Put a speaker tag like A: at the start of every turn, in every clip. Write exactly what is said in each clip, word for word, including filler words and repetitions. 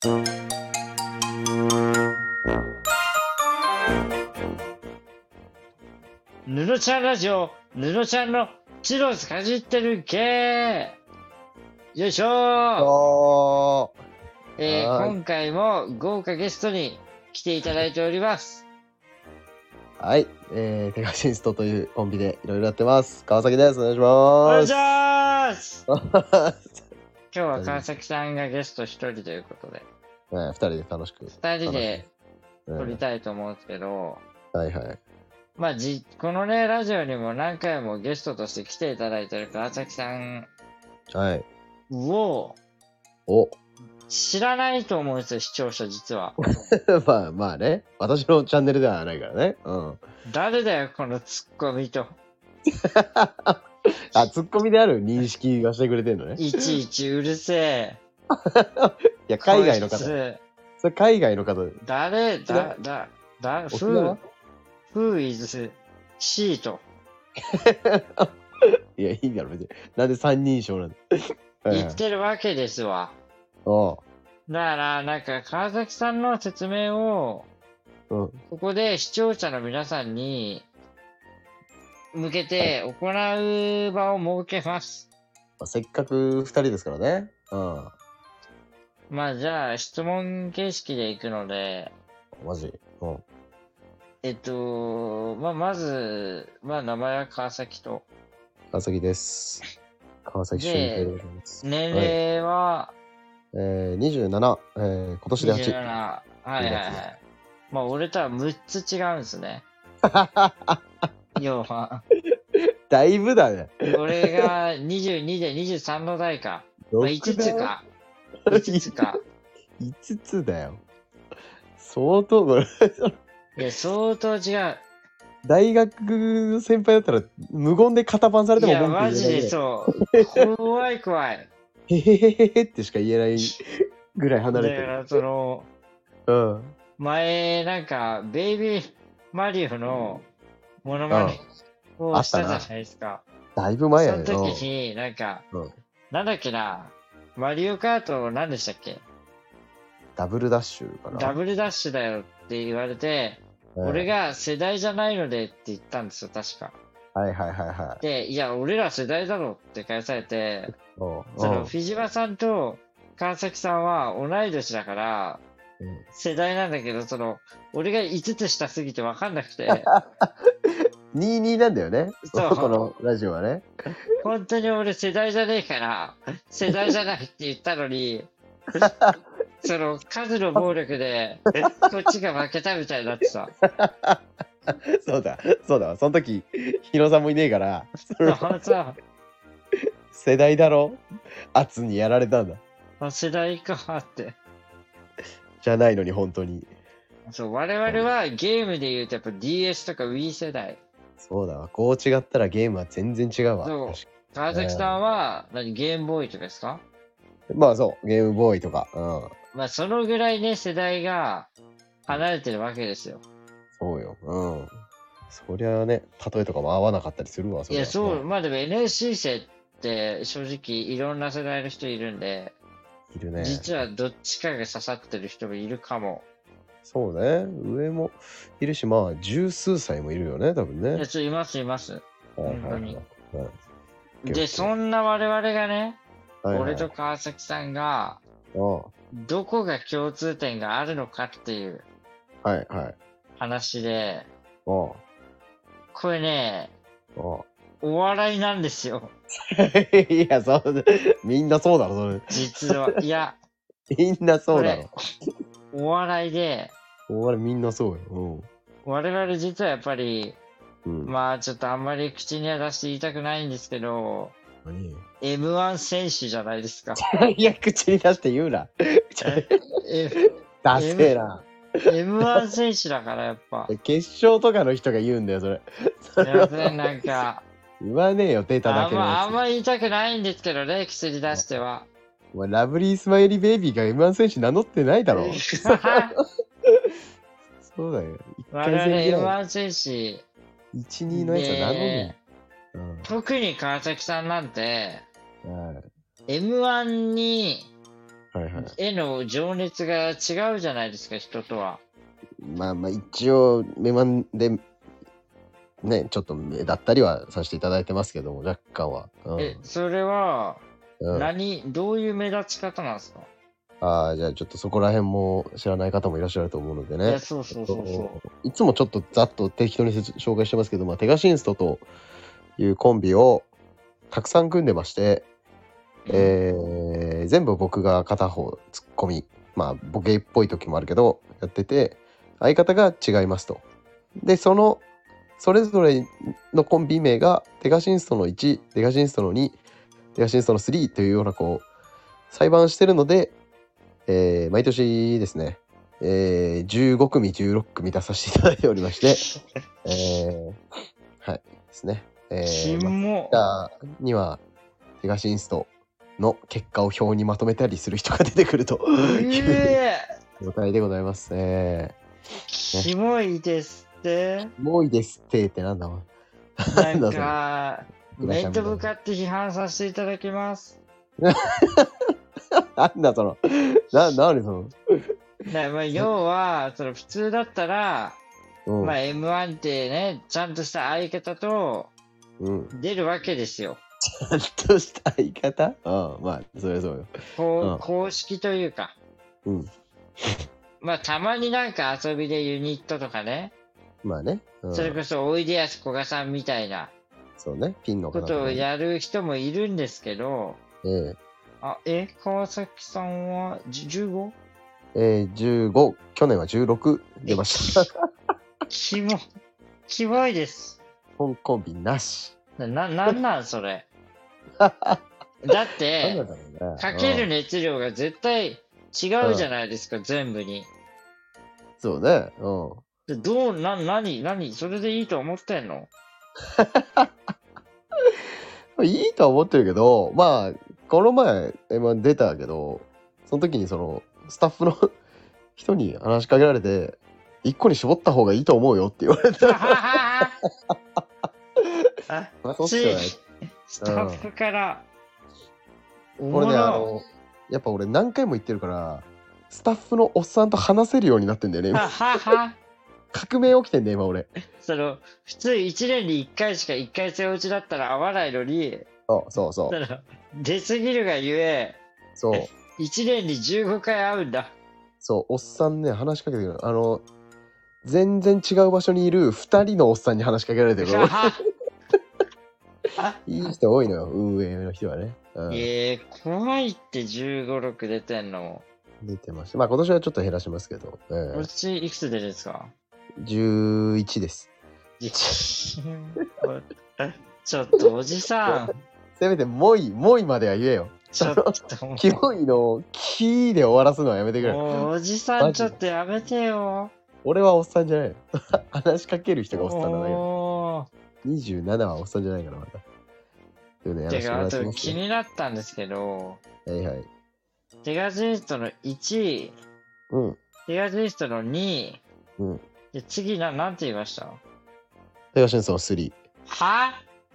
A: ぬのちゃんラジオ、ぬのちゃんのチロスかじってる系。よいしょー。
B: おー
A: えー、
B: はーい
A: 今回も豪華ゲストに来ていただいております。
B: はい、えー、ペガシンストというコンビでいろいろやってます。川崎です。お願いし
A: お願いし
B: ます。
A: ます
B: ます
A: 今日は川崎さんがゲスト一人ということで、
B: ね、二人で楽しく。
A: 二人で撮り
B: 楽しく
A: たいと思うんですけど、
B: うんはいはい。
A: まあじ、このね、ラジオにも何回もゲストとして来ていただいてる川崎さん
B: はい。
A: を
B: お
A: 知らないと思うんですよ、視聴者実は。
B: まあまあね。私のチャンネルではないからね。うん。
A: 誰だよ、このツッコミと。
B: あ、ツッコミである認識がしてくれてんのね。い
A: いちいちうるせえ。
B: や、海外の方。
A: こいつ
B: それ海外の方。
A: 誰だ、だ、だ、
B: 沖縄
A: ふう、ふういず、シート。
B: いや、いいんだろ、別に。なんで三人称なんだ。はいはい
A: 言ってるわけですわ。
B: おう
A: だから、なんか、川崎さんの説明を、
B: うん。
A: ここで視聴者の皆さんに、向けて行う場を設けます。
B: まあせっかく二人ですからね。うん。
A: まあ、じゃあ、質問形式でいくので、
B: マジ。うん。
A: えっと、まあ、まず、まあ、名前は川崎と、
B: 川崎です。川崎俊平でございます。
A: 年
B: はい、
A: 齢は、
B: えー、にじゅうなな、えー、今年ではち。
A: にじゅうなな。はいはいはい。まあ、俺とはむっつ違うんですね。要は。
B: だいぶだね。
A: 俺がにじゅうにでにじゅうさんの代か。まあ、いつつか。いつつか。
B: いつつだよ。相当、これ。
A: いや、相当違う。
B: 大学の先輩だったら、無言で型番されて
A: いや、
B: も文句言えない。
A: マジでそう。怖い怖い。
B: へへへへへってしか言えないぐらい離れてる。
A: だから、その、
B: うん。
A: 前、なんか、ベイビーマリオのモノマネをしたじゃないですか。
B: だいぶ前やね。
A: その時に、なんか、
B: うん
A: なんだっけな、マリオカート何でしたっけ？
B: ダブルダッシュかな。
A: ダブルダッシュだよって言われて、
B: うん
A: 俺が世代じゃないのでって言ったんですよ、確か。
B: はいはいはいはい。
A: で、いや、俺ら世代だろって返されて、
B: うん
A: その、
B: うん
A: フィジバさんと川崎さんは同い年だから、
B: うん
A: 世代なんだけど、その、俺がいつつ下すぎて分かんなくて、
B: にじゅうになんだよね。
A: そう
B: このラジオはね。
A: 本当に俺世代じゃねえから、世代じゃないって言ったのに、その、数の暴力で、こっちが負けたみたいになってさ。
B: そうだ、そうだ。その時、ヒロさんもいねえから、その
A: そうさ、
B: 世代だろ圧にやられたんだ。
A: 世代かって。
B: じゃないのに、本当に。
A: そう、我々はゲームで言うとやっぱ ディーエス とか Wii 世代。
B: そうだわ。こう違ったらゲームは全然違うわ。
A: そう
B: 確か
A: 川崎さんは、何、ゲームボーイとかですか？
B: にまあそう、ゲームボーイとか。うん。
A: まあ、そのぐらいね、世代が離れてるわけですよ。
B: そうよ。うん。そりゃあね、例えとかも合わなかったりするわ。
A: いや、そう、
B: う。
A: まあでも エヌエスシー 生って正直いろんな世代の人いるんで、
B: いるね。
A: 実はどっちかが刺さってる人もいるかも。
B: そうね。上もいるし、まあ、十数歳もいるよね、多分ね。
A: いや、ちょ、います、います。
B: はいはいはい
A: 本
B: はい
A: で、そんな我々がね、
B: はいはい
A: 俺と川崎さんが、
B: うん
A: どこが共通点があるのかっていう
B: はいはい。
A: 話で、
B: うん
A: これね、
B: うん
A: お笑いなんですよ。
B: いや、そう、みんなそうだろ、それ。
A: 実は。いや、
B: みんなそうだろ。
A: お笑いで、
B: 俺みんなそうよ。
A: 我々実はやっぱり、
B: うん。うん。
A: まあちょっとあんまり口には出して言いたくないんですけど、
B: 何
A: エムワン 選手じゃないですか。
B: いや、口に出して言うな。
A: え
B: ダセえな。
A: エムワン 選手だからやっぱ。
B: 決勝とかの人が言うんだよ、それ。
A: すいません、なんか、
B: 言わねえよ、出ただ
A: あんま、
B: けのや
A: あんま言いたくないんですけどね、口に出しては。
B: つ。お前、ラブリースマイリーベイビーが エムワン 選手名乗ってないだろ。そうだよ。一
A: 我
B: 回
A: 々
B: 戦ぐらい。
A: エムワン 選手、
B: いち、にのやつは名乗る
A: で
B: うん。
A: 特に川崎さんなんて、
B: はい
A: エムワン に
B: はいはい。
A: 絵の情熱が違うじゃないですか、人とは。
B: まあまあ一応、目まんで、ね、ちょっと目立ったりはさせていただいてますけども、若干は。うん、
A: え、それは、
B: うん、
A: 何、どういう目立ち方なんですか？
B: ああ、じゃあちょっとそこら辺も知らない方もいらっしゃると思うのでね。
A: いや、そうそうそうそう。
B: いつもちょっとざっと適当に紹介してますけど、まあ、テガシンストというコンビをたくさん組んでまして、えー、全部僕が片方ツッコミ、まあボケっぽい時もあるけどやってて、相方が違いますと。でそのそれぞれのコンビ名がテガシンストのいち、テガシンストのに、テガシンストのさんというようなこう裁判してるので、えー毎年ですね、えーじゅうごくみじゅうろっくみ出させていただいておりまして、えーはいですね、え
A: キ
B: ー、ま
A: モ。
B: あにはテガシンストの結果を表にまとめたりする人が出てくるという
A: え
B: 状態でございます。え
A: ー、キモいですって。
B: ー、もういいですってってなんだわ。
A: なんか、
B: それ
A: 面と向かって批判させていただきます。
B: なんだその、な、なにその、
A: なまあ、要は、その普通だったら、
B: うん、
A: まあ、エムワン ってね、ちゃんとした相方と
B: うん。
A: 出るわけですよ。
B: ちゃんとした相方ああ、まあ、そりゃそうよ。
A: こう、
B: うん
A: 公式というか。
B: うん。
A: まあ、たまになんか遊びでユニットとかね、
B: まあね。うん、
A: それこそおいでやすこがさんみたいな
B: そうね。ピンの方
A: ことを
B: とかね。
A: やる人もいるんですけど、
B: ええ
A: あ、え、川崎さんは じゅうご？
B: えー、じゅうご、去年はじゅうろく出ました。
A: キモ、キモいです。
B: 本コンビなし。
A: な、ななんなんそれ。だっ
B: なん
A: て
B: だ、ろうね。
A: かける
B: うん
A: 熱量が絶対違うじゃないですか、全部に。
B: そうね。うん。
A: でどう、な、なに、なに、それでいいと思ってんの？
B: いいとは思ってるけど、まあ、この前、エムワン 出たけど、その時にその、スタッフの人に話しかけられて、一個に絞った方がいいと思うよって言われた。
A: あ、
B: まあ、そうっすよね。
A: スタッフから。お
B: これね、
A: もろ
B: あの、やっぱ俺何回も言ってるから、スタッフのおっさんと話せるようになってんだよね。
A: は
B: 今
A: はは。
B: 革命起きてんだよ、今俺。
A: その、普通いちねんにいっかいしかいっかい戦落ちだったら合わないのに、
B: そうそうそ。
A: そうの出すぎるがゆえ、
B: そう。
A: いちねんにじゅうごかい会うんだ。
B: そう、おっさんね、話しかけてくる。あの、全然違う場所にいるふたりのおっさんに話しかけられてる。
A: はは。
B: いい人多いのよ、運営の人はね。うん、
A: えー、怖いってじゅうご、ろく出てんの。
B: 出てました。まあ今年はちょっと減らしますけど、え
A: こっちいくつ出るんですか？
B: ー、じゅういちです。
A: ちょっとおじさん。
B: せめて、もい、もいまでは言えよ。
A: ちょっと。
B: キモいの、キーで終わらすのはやめてくれ。
A: もうおじさんちょっとやめてよ。
B: 俺はおっさんじゃないよ。話しかける人がおっさんなんだけど。
A: お
B: にじゅうななはおっさんじゃないから、まだ。というのや
A: ー。てか、あ
B: らせてもらって
A: と
B: ますね。
A: 気になったんですけど、
B: はいはい。
A: テガジェストのいちい、
B: うん。
A: テガジェストのにい、
B: うん。
A: で次な、なんて言いました
B: テガシンソンさん。
A: は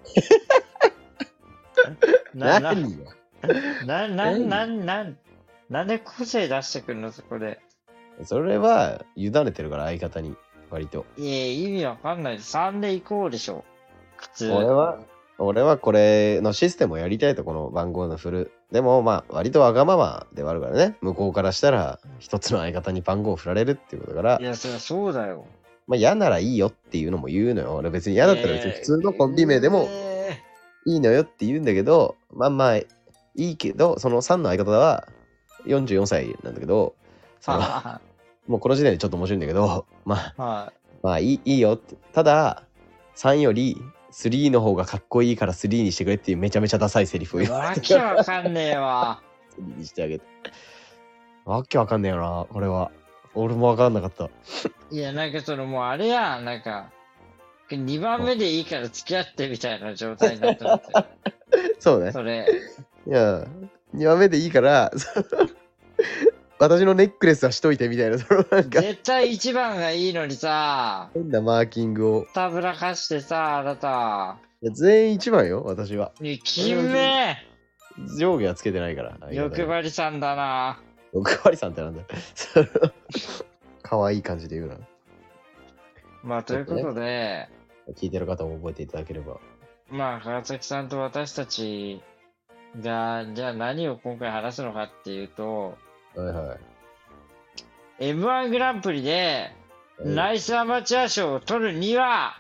A: な、な、
B: 何よ。
A: な、な、な、な、なんで個性出してくるのそこで。
B: それは、委ねてるから、相方に。割と。
A: いや、意味わかんない。さんで行こうでしょ。普通。
B: 俺は、俺はこれのシステムをやりたいと、この番号の振る。でも、まあ、割とわがままではあるからね。向こうからしたら、一つの相方に番号を振られるっていうことだから
A: い、や、そりゃそうだよ。
B: まあ、嫌ならいいよっていうのも言うのよ。俺別に嫌だったら別に普通のコンビ名でも
A: え
B: いいのよって言うんだけど、まあまあ、いいけど、そのさんの相方はよんじゅうよんさいなんだけど、
A: ー
B: その
A: は
B: もうこの時点でちょっと面白いんだけど、まあ、
A: は
B: まあいいいいよって。ただ、さんよりさんの方がかっこいいからさんにしてくれっていうめちゃめちゃダサいセリフを
A: い。
B: 言われて、
A: わけわかんねえわ。
B: さんにしてあげて。わけわかんねえよな、これは。俺もわかんなかった。
A: いや、なんかそのもうあれやん、なんか、にばんめでいいから付き合ってみたいな状態になってますよ。
B: そうね。
A: それ。
B: いや、にばんめでいいから、その私のネックレスはしといてみたいな、そのなんか
A: 絶対いちばんがいいのにさ、
B: 変なマーキングを。
A: たぶらかしてさ、あなた。
B: いや全員いちばんよ、私は。
A: きめ
B: 上下はつけてないから。
A: 欲張りさんだな。
B: おかわりさんってなんだよ。かわいい感じで言うな。
A: まあ、ということで、
B: 聞いてる方も覚えていただければ。
A: まあ、川崎さんと私たちが、じゃあ何を今回話すのかっていうと、
B: はいはい。
A: エムワン グランプリで、
B: うん
A: ナイスアマチュア賞を取るには、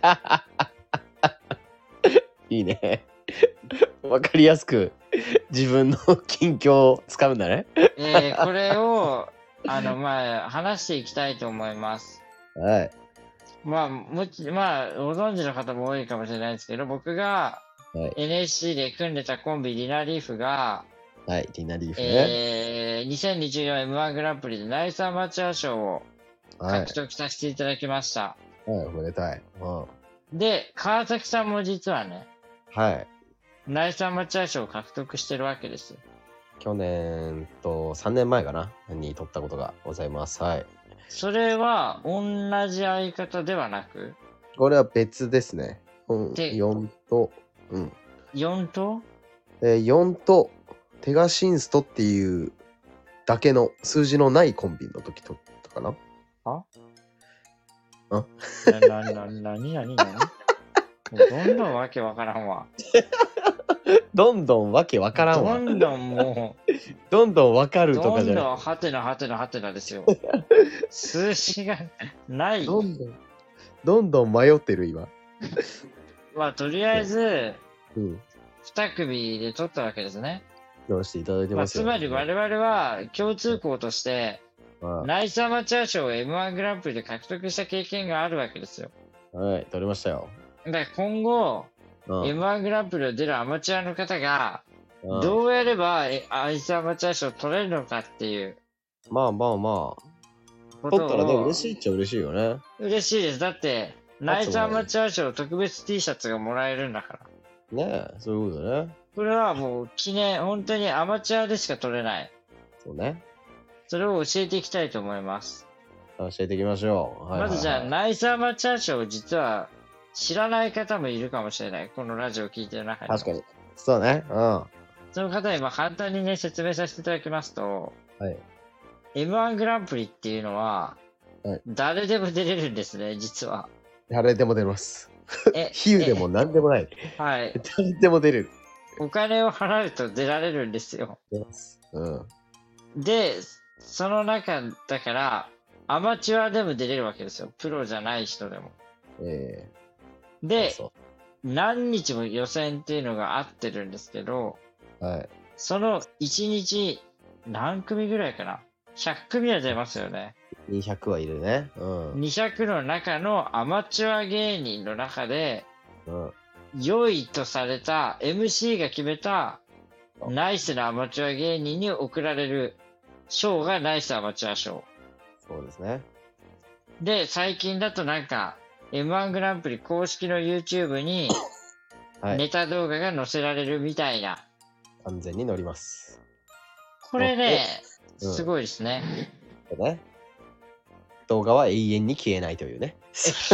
B: いいね。わかりやすく自分の近況を使うんだね。
A: えーこれを、あの、まあ、話していきたいと思います。
B: はい。
A: まあ、もち、まあ、ご存知の方も多いかもしれないですけど、僕が
B: はい。
A: エヌエスシー で組んでたコンビ、リナリーフが、
B: はい。リナリーフね。
A: えー、にせんにじゅうよんエムワン グランプリでナイスアマチュア賞を
B: はい。
A: 獲得させていただきました。
B: はい。おめでたい。うん。
A: で、川崎さんも実はね、
B: はい。
A: ナイスアマチュア賞を獲得してるわけですよ。
B: 去年とさんねんまえかなに撮ったことがございます。はい。
A: それは同じ相方ではなく、
B: これは別ですね。うん、
A: で
B: よんと、うん。
A: よんと
B: えー、よんと、テガシンストっていうだけの数字のないコンビの時撮ったかな。
A: あ
B: あ
A: な、な、な、なになになにどんどんわけわからんわ。
B: どんどんわけわからんわ。
A: どんどんも
B: どんどんわか
A: う、
B: ると
A: ど
B: かじゃない。
A: んどんはてなはてなはてなですよ。数字がない。
B: どんどん、どんどん迷ってる今。
A: まあ、とりあえず、
B: うん。
A: に組で取ったわけですね。
B: やらせていただいて
A: まあ、
B: ますよ。
A: つまり我々は共通項として、
B: は
A: ナイスアマチュア賞を エムワン グランプリで獲得した経験があるわけですよ。
B: い。はい。撮りましたよ。
A: だから今後、
B: うん。
A: エムワン グランプリを出るアマチュアの方が、
B: うん
A: どうやればえナイスアマチュア賞を取れるのかっていう
B: まあまあま
A: こ
B: あ。
A: と
B: 撮ったらね、
A: を
B: 嬉しいっちゃ嬉しいよね。
A: 嬉しいです。だって、ナイスアマチュア賞特別 T シャツがもらえるんだから。
B: ねえ、そういうことね。
A: これはもう記念、本当にアマチュアでしか取れない。
B: そうね。
A: それを教えていきたいと思います。
B: 教えていきましょう。はいはいはい、
A: まずじゃあ、ナイスアマチュア賞を実は知らない方もいるかもしれない。このラジオを聞いてる中に。
B: 確かに。そうね。うん。は
A: その方にまあ簡単にね、説明させていただきますと、
B: い。
A: エムワン グランプリっていうのは、
B: はい
A: 誰でも出れるんですね、実は。
B: 誰でも出ます。
A: え、
B: 比喩でも何でもない。
A: えはい。
B: 誰でも出れる。
A: お金を払うと出られるんですよ。
B: 出ます。うん。
A: で、その中だから、アマチュアでも出れるわけですよ。プロじゃない人でも。
B: ええ
A: で、
B: そ
A: 何日も予選っていうのがあってるんですけど、
B: う。はい。
A: そのいちにち何組ぐらいかな ?ひゃく 組は出ますよね。
B: にひゃくはいるね。うん。
A: にひゃくの中のアマチュア芸人の中で、
B: うん。
A: 良いとされた エムシー が決めたナイスなアマチュア芸人に贈られる賞がナイスアマチュア賞。
B: そうですね。
A: で、最近だとなんか エムワン グランプリ公式の YouTube に
B: はい。
A: ネタ動画が載せられるみたいな。
B: 完全に乗ります。
A: これね、
B: うん
A: すごいですね。
B: そうね。動画は永遠に消えないというね。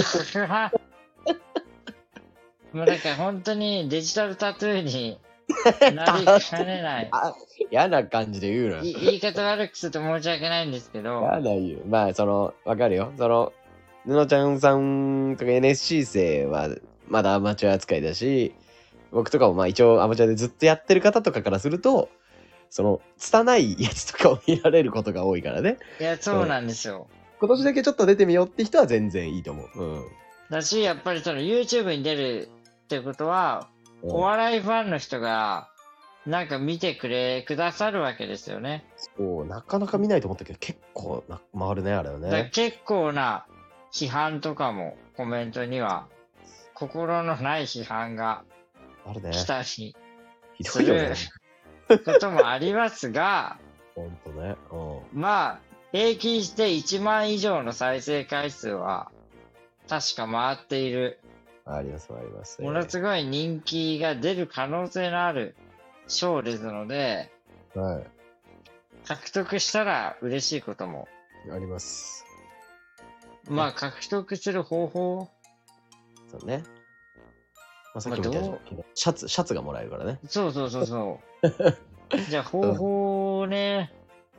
A: もうなんか本当にデジタルタトゥーになりかねない。
B: あ、嫌な感じで言うな。
A: い言い方悪くすると申し訳ないんですけど、
B: 嫌な言う。まあ、その、わかるよ。その、ぬのちゃんさんとか エヌエスシー 生はまだアマチュア扱いだし、僕とかもまあ一応アマチュアでずっとやってる方とかからすると、その、拙いやつとかを見られることが多いからね。
A: いや、そうなんですよ。
B: 今年だけちょっと出てみようって人は全然いいと思う。うん。
A: だし、やっぱりその YouTube に出るってことは、
B: うん
A: お笑いファンの人が、なんか見てくれ、くださるわけですよね。
B: そう、なかなか見ないと思ったけど、結構な回るね、あれは
A: だから
B: ね。
A: 結構な批判とかもコメントには、心のない批判が
B: あるね。
A: 来たり
B: ひどいよね。
A: すこともありますが、
B: ほんとね。うん。
A: まあ、平均していちまん以上の再生回数は、確か回っている、
B: あります、あります。
A: ものすごい人気が出る可能性のある賞ですので、
B: は
A: 獲得したら嬉しいことも。
B: い。あります。
A: まあ、獲得する方法、
B: そうね。まあ、さっきも言ったけど、シャツ、シャツがもらえるからね。
A: そうそうそうそう。じゃあ方法をね、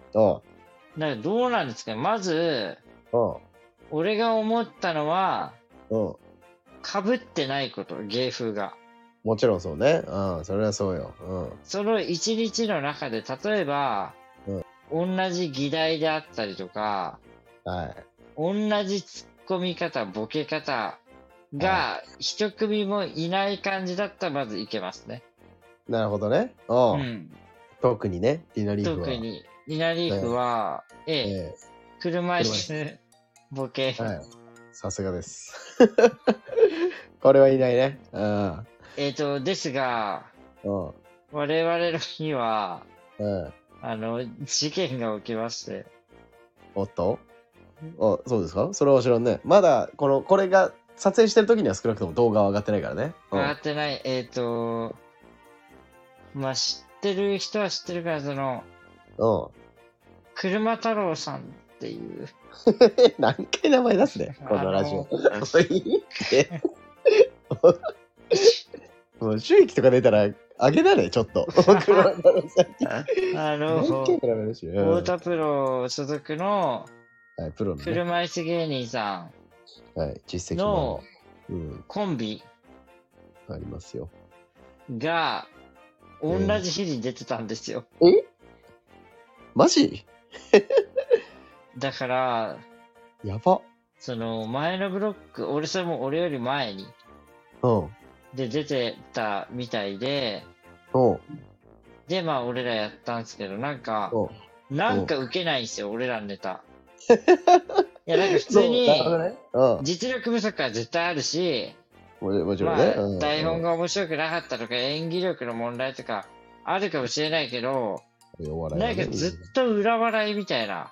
B: おう。
A: だからどうなんですか？まず、
B: おう。
A: 俺が思ったのは、
B: おう。
A: 被ってないこと、芸風が。
B: もちろんそうね。うん。それはそうよ。
A: その一日の中で、例えば、同じ議題であったりとか、
B: うん。はい。
A: 同じ突っ込み方、ボケ方が一組もいない感じだったらまずいけますね。
B: なるほどね。おう。
A: うん。
B: 特にね、ディナリーフは。
A: 特に、リナリーフは、ええ、
B: え
A: 車椅子、ボケ。
B: えはい。さすがです。これはいないね。うん。
A: えっと、ですが、
B: うん。
A: 我々の日は、
B: うん。
A: あの、事件が起きまして、
B: おっとあ、そうですか？それは知らんね。まだ、この、これが撮影してる時には少なくとも動画は上がってないからね。うん
A: 上がってない、えっと、まあ、知ってる人は知ってるから、その、
B: うん。
A: 車太郎さんっていう、
B: 何回名前出すね、このラジオ。もういいって。もう収益とか出たら、あげなね、ちょっと。車太郎さんに
A: あの、
B: 何回も名前出しようん
A: 太田プロ所属の
B: はい、プロのね。
A: 車椅子芸人さ
B: はい、実
A: ん
B: 績
A: の
B: もある。うん、
A: コンビ
B: ありますよ。
A: が同じ日に出てたんですよ。
B: えマジ
A: だから、
B: やば。
A: その前のブロック、俺それも俺より前に、
B: うん。
A: で出てたみたいで、
B: うん。
A: で、まあ俺らやったんですけど、なんか、
B: うん。
A: なんか受けないんですよ、俺らのネタ。いや、なんか普通に、
B: ね、うん。
A: 実力不足は絶対あるし、
B: ももちろんね。
A: まあ、
B: うん
A: 台本が面白くなかったとか、演技力の問題とか、あるかもしれないけど、
B: お笑いはね
A: なんかずっと裏笑いみたいな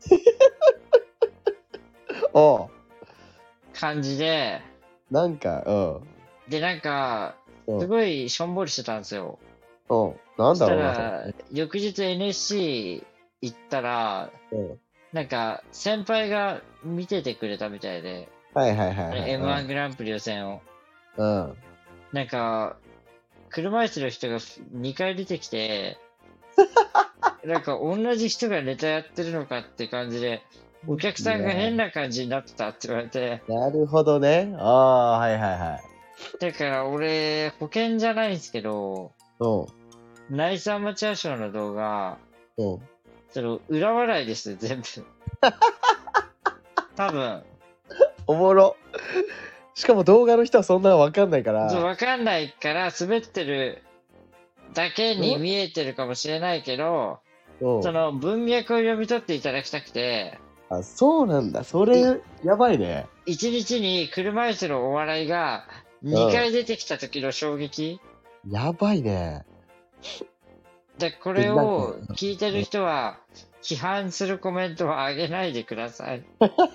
B: おう
A: 感じで、
B: なんか、うん。
A: で、なんか、
B: うん
A: すごいしょんぼりしてたんですよ。
B: うん。なんだろう
A: そ
B: な、
A: したら、翌日 エヌエスシー 行ったら、
B: それ。うん。
A: なんか、先輩が見ててくれたみたいで、
B: はいはいはいはい。
A: エムワン グランプリ予選を。
B: うん。
A: なんか、車椅子の人がにかい出てきて、なんか同じ人がネタやってるのかって感じで、お客さんが変な感じになってたって言われて、
B: なるほどね。ああ、はいはいはい。
A: だから俺、保険じゃないんですけど、
B: うん。
A: ナイスアマチュア賞の動画、
B: うん。
A: その裏笑いですよ、全部。多分。
B: おもろ。しかも動画の人はそんなのわかんないから。
A: そう、わかんないから滑ってるだけに見えてるかもしれないけど、
B: うん
A: その文脈を読み取っていただきたくて、
B: あ、そうなんだ。それ、やばいね。
A: 一日に車椅子のお笑いがにかい出てきた時の衝撃。
B: やばいね。
A: で、これを聞いてる人は、批判するコメントはあげないでください。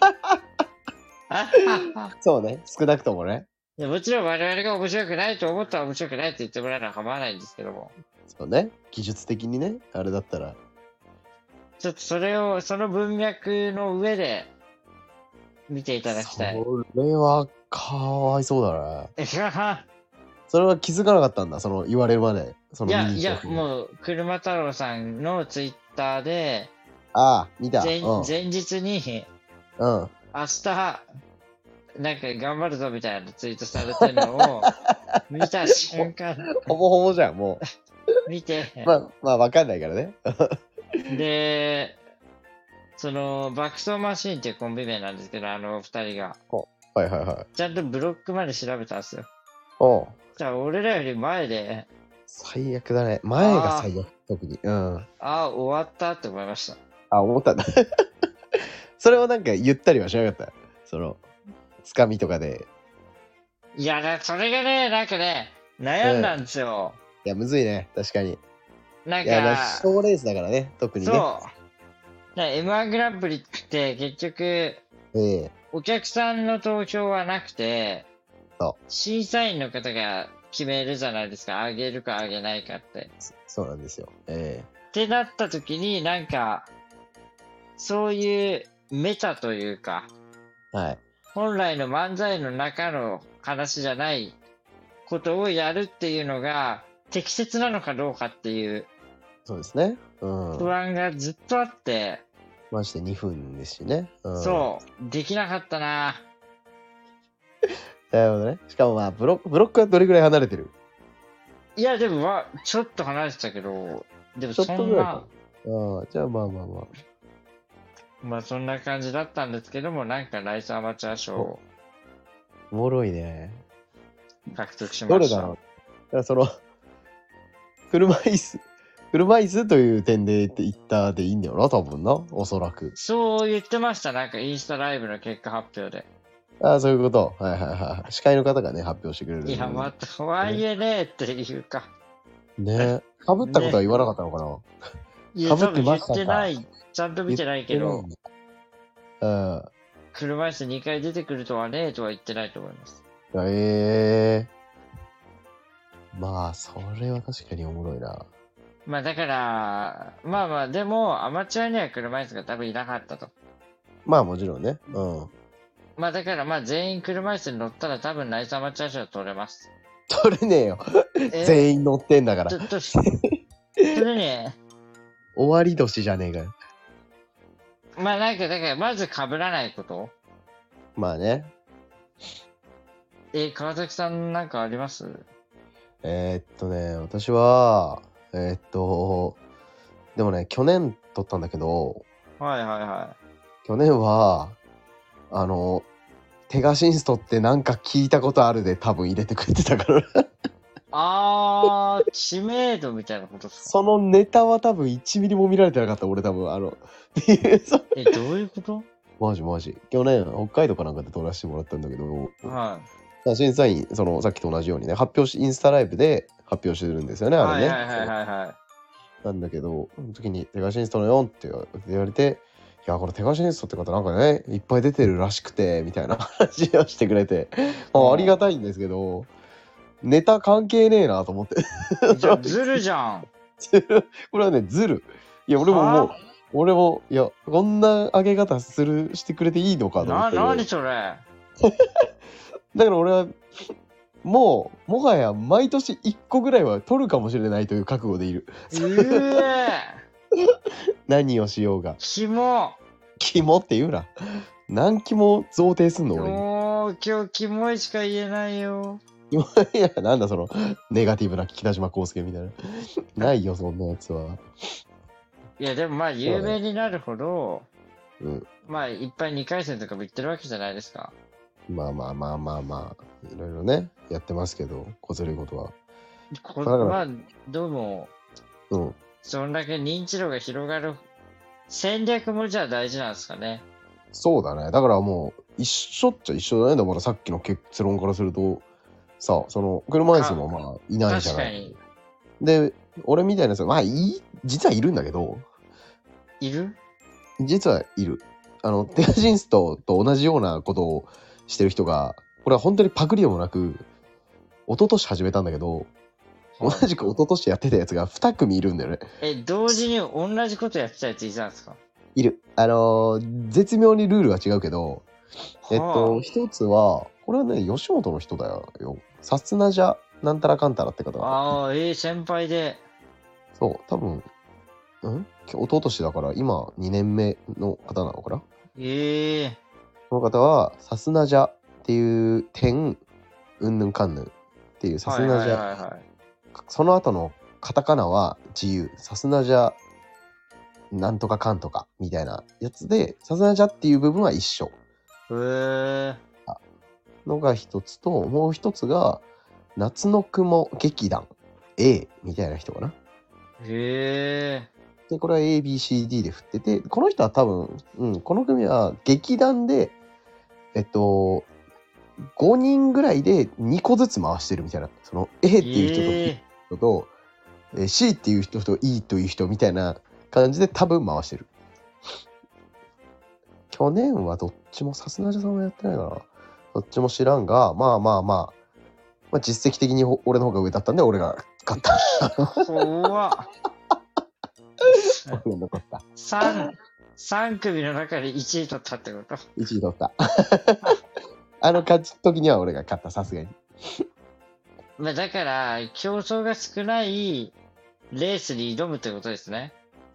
B: そうね。少なくともね。
A: いやもちろん我々が面白くないと思ったら面白くないって言ってもらえるのは構わないんですけども。
B: そうね。技術的にね。あれだったら。
A: ちょっとそれを、その文脈の上で見ていただきたい。
B: それは、かわいそうだな。
A: えは
B: それは気づかなかったんだ。その、言われるまで。その
A: いや、いや、
B: 見に行った時に
A: もう、車太郎さんのツイッターで、
B: ああ、見た。
A: 前
B: うん。
A: 前日に、
B: うん。
A: 明日、なんか頑張るぞみたいなツイートされてるのを見た瞬間、
B: ほぼほぼじゃん、も
A: 見て、
B: う。まあ、まあ、わかんないからね。
A: で、その、爆走マシーンっていうコンビ名なんですけど、あの二人が。
B: はいはいはい。
A: ちゃんとブロックまで調べたんですよ。
B: おう
A: じゃあ、俺らより前で、
B: 最悪だね。前が最悪、特に。うん。
A: ああ、終わったって思いました。
B: あ、思ったんだ。それをなんか言ったりはしなかった。その、つかみとかで。
A: いや、だそれがね、なんかね、悩んだんですよ。
B: いや、むずいね。確かに。
A: なん
B: いや、まあ
A: か、
B: 賞レースだからね。特にね。
A: そう。だ エムワン グランプリって結局、
B: ええ
A: お客さんの投票はなくて
B: そ、
A: 審査員の方が決めるじゃないですか。あげるかあげないかって。
B: そそうなんですよ。え
A: ってなった時になんか、そういうメタというか、
B: えはい。
A: 本来の漫才の中の話じゃないことをやるっていうのが適切なのかどうかっていう
B: そうですね。 うん。
A: 不安がずっとあって、
B: マジでにふんですしね。うん、
A: そうできなかったな。
B: なるほどね。しかもまあブロックブロックはどれぐらい離れてる？
A: いやでもまあちょっと離れてたけど、でも
B: ちょっ
A: そんな
B: とぐらいか。ああ、じゃあまあまあまあ。
A: まあそんな感じだったんですけども、なんかライスアマチュア賞を
B: おもろいね。
A: 獲得し
B: ど
A: ました。
B: れだろう。だからその車椅子車椅子という点で言ったでいいんだよな、多分な、おそらく。
A: そう言ってました、なんかインスタライブの結果発表で。
B: ああ、そういうこと。はいはいはい。司会の方がね、発表してくれる。
A: いや、また、とはいえねっていうか。
B: ね。かぶったことは言わなかったのかな。
A: いや、
B: 被って
A: 多分言っ
B: ましたか
A: てない。ちゃんと見てないけど、
B: うん。
A: 車椅子にかい出てくるとはねとは言ってないと思います。
B: ええー。まあ、それは確かにおもろいな。
A: まあだから、まあまあ、でも、アマチュアには車椅子が多分いなかったと。
B: まあもちろんね。うん。
A: まあだから、まあ全員車椅子に乗ったら多分ナイスアマチュア賞取れます。
B: 取れねえよ。全員乗ってんだから。
A: ちょっと、取れね
B: え。終わり年じゃねえかよ。
A: まあなんか、だから、まず被らないこと。
B: まあね。
A: えー、川崎さんなんかあります？
B: えー、っとね、私は、えー、っと、でもね、去年撮ったんだけど、
A: はいはいはい。
B: 去年は、あの、テガシンストってなんか聞いたことあるで多分入れてくれてたから。
A: あー、知名度みたいなことですか？
B: そのネタは多分いちミリも見られてなかった、俺多分、あの、
A: え、どういうこと？
B: マジマジ。去年、北海道かなんかで撮らせてもらったんだけど、
A: は
B: 審査員、その、さっきと同じようにね、発表し、インスタライブで発表してるんですよね、
A: い。
B: あれね。
A: はいはいはいはいはい。
B: なんだけど、その時に、テガシンストのよんって言われて、いや、このテガシンストって方なんかね、いっぱい出てるらしくて、みたいな話をしてくれて、まあ、ありがたいんですけど、ネタ関係ねえなと思って。
A: じゃあ、ずるじゃん。
B: これはね、ずる。いや、俺ももう、俺も、いや、こんな上げ方する、してくれていいのかと思っ
A: な、
B: て。
A: なにそれ。
B: だから俺は、もう、もはや毎年いっこぐらいは取るかもしれないという覚悟でいる。
A: うえ
B: 何をしようが。
A: キモ。
B: キモって言うな。何キモ贈呈すんの俺に。
A: もう、今日キモいしか言えないよ。
B: いや、なんだその、ネガティブな北島康介みたいな。ないよ、そんなやつは。
A: いや、でもまあ、有名になるほど、
B: うん。
A: まあ、いっぱいにかい戦とかも行ってるわけじゃないですか。
B: まあまあまあまあまあ、いろいろね、やってますけど、小ずるいことは。
A: こ
B: だから
A: まあ、どうも、
B: うん。
A: そんだけ認知度が広がる戦略もじゃあ大事なんですかね。
B: そうだね。だからもう、一緒っちゃ一緒だね。だからさっきの結論からすると、さあ、その、車椅子もまあ、いないじゃない。
A: 確か
B: に。で、俺みたいなやつ、まあ、いい、実はいるんだけど、
A: いる
B: 実はいる。あの、テガジンストと同じようなことをしてる人が、これは本当にパクリでもなく、一昨年始めたんだけど、同じく一昨年やってたやつがに組いるんだよね。
A: え、同時に同じことやってたやついたんですか？
B: いる。あのー絶妙にルールは違うけど、えっと、一つは、これはね、吉本の人だよ。さすなじゃ、なんたらかんたらって方が。
A: ああ、ええ先輩で。
B: そう、多分、ん一昨年だから今にねんめの方なのかな。
A: ええ
B: この方は、さすなじゃっていう点、うんぬんかんぬんっていうさすなじゃ、
A: はいはいはいはい。
B: その後のカタカナは自由、さすなじゃ、なんとかかんとかみたいなやつで、さすなじゃっていう部分は一緒
A: へえ
B: のが一つと、もう一つが、夏の雲劇団 A みたいな人かな。
A: へえ
B: で、これは エービーシーディー で振ってて、この人は多分、うん、この組は劇団で、えっと、ごにんぐらいでにこずつ回してるみたいな。その A っていう人と B っていう人と、えー C っていう人と E という人みたいな感じで多分回してる。去年はどっちもさすがじゃさんはやってないかな。どっちも知らんが、まあまあまあ、まあ、実績的に俺の方が上だったんで俺が勝った。
A: 怖っ。
B: 俺が残った。
A: 三三組の中でいちい取ったってこと？
B: いちい取った。あの勝ち時には俺が勝った、さすがに。
A: まあだから競争が少ないレースに挑むってことですね。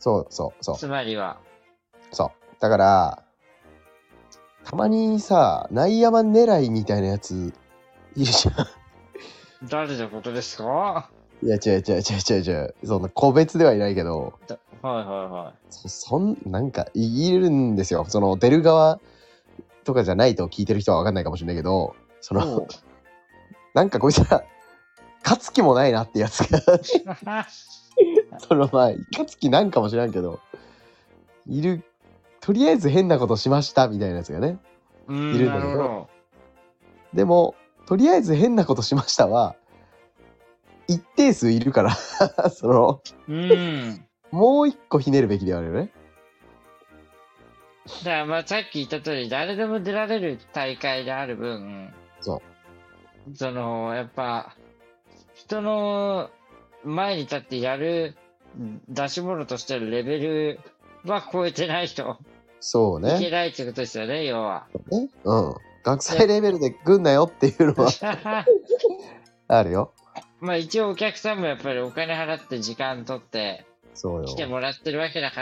B: そうそうそう。
A: つまりは。
B: そう。だから、たまにさ、内野マン狙いみたいなやついるじゃん。
A: 誰のことですか？
B: いや、違う違う違う違う違う。そんな個別ではいないけど、
A: だはいはいは
B: そ、そん、なんか、いいるんですよ。その、出る側とかじゃないと聞いてる人は分かんないかもしれないけど、そ
A: い。
B: の、なんかこいつら、勝つ気もないなってやつが、その、まあ、勝つ気なんかもしれんけど、いる、とりあえず変なことしましたみたいなやつがね、
A: うーん、
B: いるんだけど
A: なるほど。
B: でも、とりあえず変なことしましたは、一定数いるから、その、
A: うーん。
B: もう一個ひねるべきではあるよね。
A: だからまあさっき言った通り、誰でも出られる大会である分、
B: そ
A: その、やっぱ、人の前に立ってやる出し物としてのレベルは超えてないと
B: そう
A: いけ
B: ね。
A: ないってことですよね、要は。
B: ねうん。学祭レベルで来んなよっていうのはあるよ。
A: まあ一応お客さんもやっぱりお金払って時間取って
B: そうよ。
A: 来てもらってるわけだから、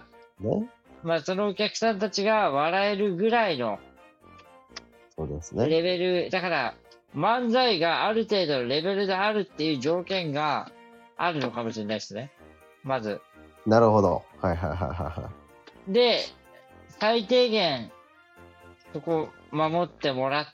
B: ね。
A: まあそのお客さんたちが笑えるぐらいの
B: そうですね。
A: レベル、だから漫才がある程度のレベルであるっていう条件があるのかもしれないですね。まず。
B: なるほど。はいはいはいはいは
A: で、最低限そこ守ってもらって、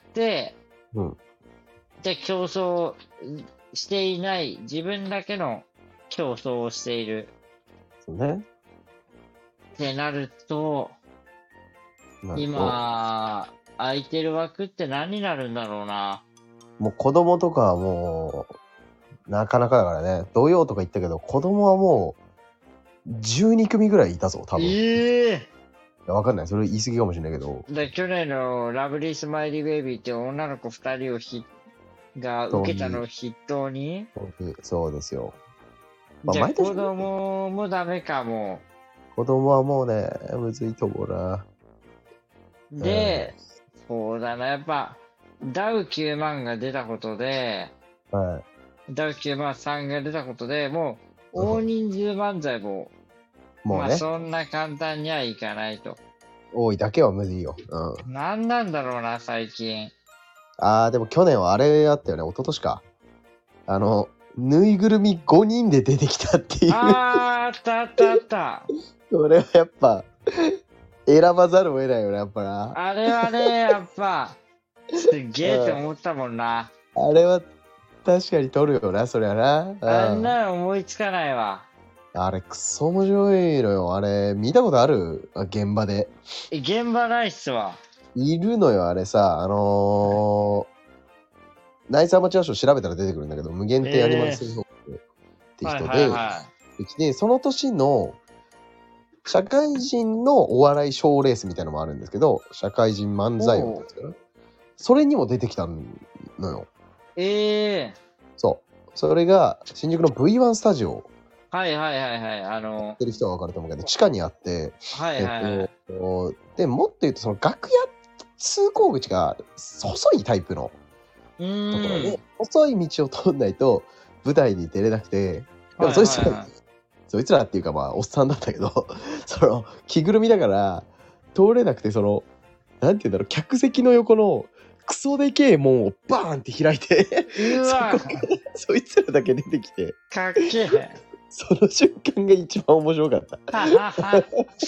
B: い。うん。
A: で、競争していない、自分だけの競争をしている
B: そうね。
A: ってなると、
B: なるほど
A: 今、空いてる枠って何になるんだろうな。
B: もう子供とかはもう、なかなかだからね。土曜とか言ったけど、子供はもう、じゅうに組ぐらいいたぞ、多分。い
A: ええ
B: やわかんない。それ言い過ぎかもしれないけど。
A: で、去年のラブリースマイリーベイビーっていう女の子二人をひが受けたのを筆頭に、
B: そうですよ。まあ
A: じゃあ
B: 毎年
A: 子供もダメかも。
B: 子供はもうね、むずいと思うな。
A: で、そうだな、やっぱ、ダウきゅうまんが出たことで、
B: は
A: ダウきゅうまんさんが出たことで、もう、大人数漫才も、
B: い。もう
A: まあ
B: ね、
A: そんな簡単にはいかないと。
B: 多いだけはむずいよ。うん。
A: なんなんだろうな、最近。
B: あー、でも去年はあれあったよね、一昨年か。あの、ぬいぐるみごにんで出てきたっていう。
A: あー、あったあったあった。
B: これはやっぱ、選ばざるを得ないよね、やっぱな。
A: あれはね、やっぱ、すっげえって思ったもんな。
B: あれは確かに撮るよな、そりゃな。
A: あ
B: うんん
A: なの思いつかないわ。
B: あれ、くそ面白いのよ。あれ、見たことある現場で。
A: え、現場ないっすわ。
B: いるのよ、あれさ。あのー、ナイスアマチュア賞調べたら出てくるんだけど、無限定アニマル水宝って
A: はい
B: 人で、
A: はいは
B: で、その年の社会人のお笑い賞レースみたいなのもあるんですけど、社会人漫才王ですから、それにも出てきたのよ。
A: い。ええ
B: そう。それが新宿の ブイワン スタジオ
A: ー。はいはいはいはい。あの
B: やっ、てる人は分かると思うけど、地下にあって、
A: はいはいはい。
B: えっと、でもっと言うとその楽屋通行口が細いタイプの
A: う
B: ところ
A: ーん。
B: で、細い道を通んないと舞台に出れなくて、でもそいつら、
A: はいはいはい
B: そいつらっていうかまあおっさんだったけど、その着ぐるみだから通れなくて、そのなんて言うんだろう、客席の横のクソでけえ門をバーンって開いて
A: うわ
B: そこからそいつらだけ出てきて、
A: かっけえ。
B: その瞬間が一番面白かった。
A: ははは。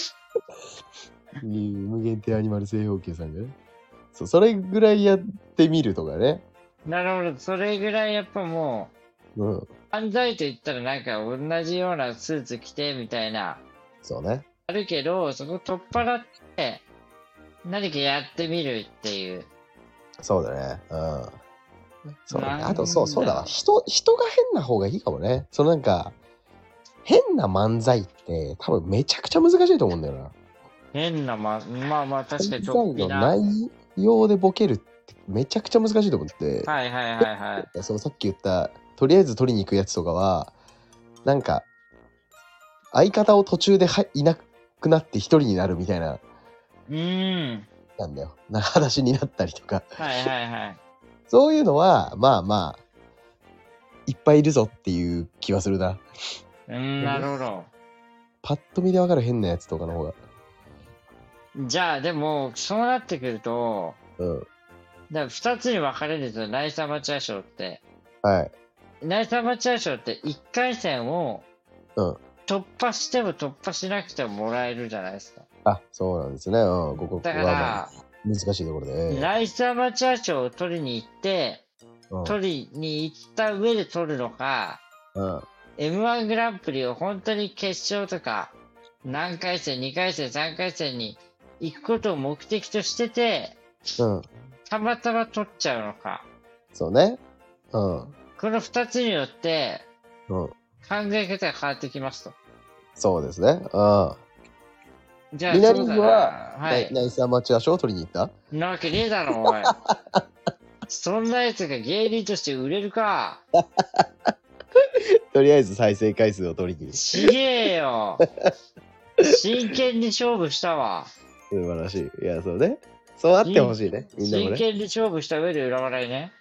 B: 無限定アニマル正方形さんがね、そう、それぐらいやってみるとかね。
A: なるほど。それぐらいやっぱも
B: うん。
A: う、犯罪と言ったらなんか同じようなスーツ着てみたいな、
B: そうね。
A: あるけど、そこ取っ払って、何かやってみるっていう。
B: そうだね。うん。そうね。
A: なんだ
B: あと、そう、そうだわ。人、人が変な方がいいかもね。そのなんか、変な漫才って多分めちゃくちゃ難しいと思うんだよな。
A: 変な、ま、まあまあ確かにちょ
B: 漫才の
A: っぴな。
B: 内容でボケるってめちゃくちゃ難しいと思って。
A: はいはいはいはい。
B: そのさっき言った、とりあえず取りに行くやつとかは、なんか、相方を途中ではいなくなって一人になるみたいな、
A: うーん。
B: なんだよ。な裸足になったりとか。
A: はいはいはい。
B: そういうのは、まあまあ、いっぱいいるぞっていう気はするな。
A: うーん、なるほど。
B: パッと見でわかる変なやつとかの方が。
A: じゃあ、でも、そうなってくると、
B: うん。
A: だからふたつに分かれると、ナイスアマチュア賞って。
B: はい。
A: ナイスアマチュア賞っていっかい戦を
B: うん。
A: 突破しても突破しなくてももらえるじゃないですか。
B: あ、そうなんですね。うん。ここ
A: だか
B: はまあ
A: ら、
B: 難しいところで。
A: ナイスアマチュア賞を取りに行って、
B: うん。
A: 取りに行った上で取るのか、
B: うん。
A: エムワン グランプリを本当に決勝とか、何回戦、にかい戦、さんかい戦に行くことを目的としてて、
B: うん。
A: たまたま取っちゃうのか。
B: そうね。うん。
A: この二つによって、
B: うん。
A: 考え方が変わってきますと。
B: そうですね。うん。
A: じゃあ、
B: リナリーグ
A: そうだな。
B: は、
A: はい。
B: ナイスアマチュア賞を取りに行った？
A: なわけねえだろ、おい。そんな奴が芸人として売れるか。
B: とりあえず再生回数を取りに。
A: ちげえよ。真剣に勝負したわ。
B: 素晴らしい。いや、そうね。そうあってほしいね。みんなもね。
A: 真剣に勝負した上で裏笑いね。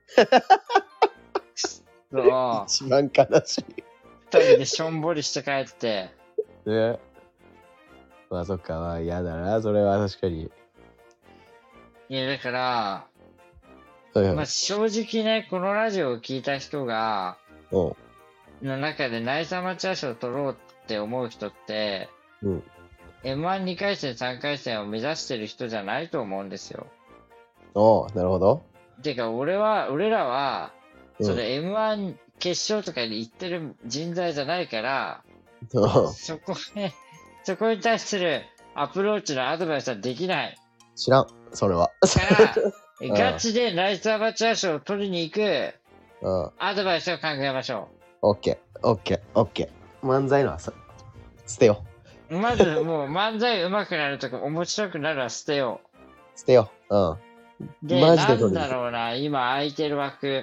A: そう。
B: 一番悲し
A: 二人でしょんぼりして帰って。
B: い。ね。まあそっか、まあ嫌だな。それは確かに。
A: いや、だから、
B: はいはい。
A: まあ正直ね、このラジオを聞いた人が、
B: うん。
A: の中でナイスアマチュア賞を取ろうって思う人って、
B: うん。
A: エムワンに 回戦、さんかい戦を目指してる人じゃないと思うんですよ。
B: おう、なるほど。
A: てか、俺は、俺らは、
B: うん
A: それ エムワン 決勝とかに行ってる人材じゃないから、
B: うん
A: そこへ、そこに対するアプローチのアドバイスはできない。
B: 知らん、それは。
A: から、
B: ん
A: ガチでナイスアマチュア賞を取りに行く
B: うん。
A: アドバイスを考えましょ
B: オッケー、オッケー、オッケー。漫才の朝。捨てよ
A: う。まず、もう漫才上手くなるとか面白くなるは捨てよ
B: う。捨てよう。うん。
A: う。で、
B: マジで
A: なんだろうな、今空いてる枠。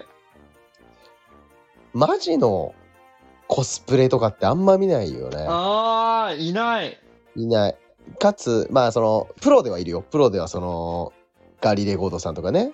B: マジのコスプレとかってあんま見ないよね。
A: あー、いない。
B: いない。かつ、まあその、プロではいるよ。プロではその、ガリレコードさんとかね。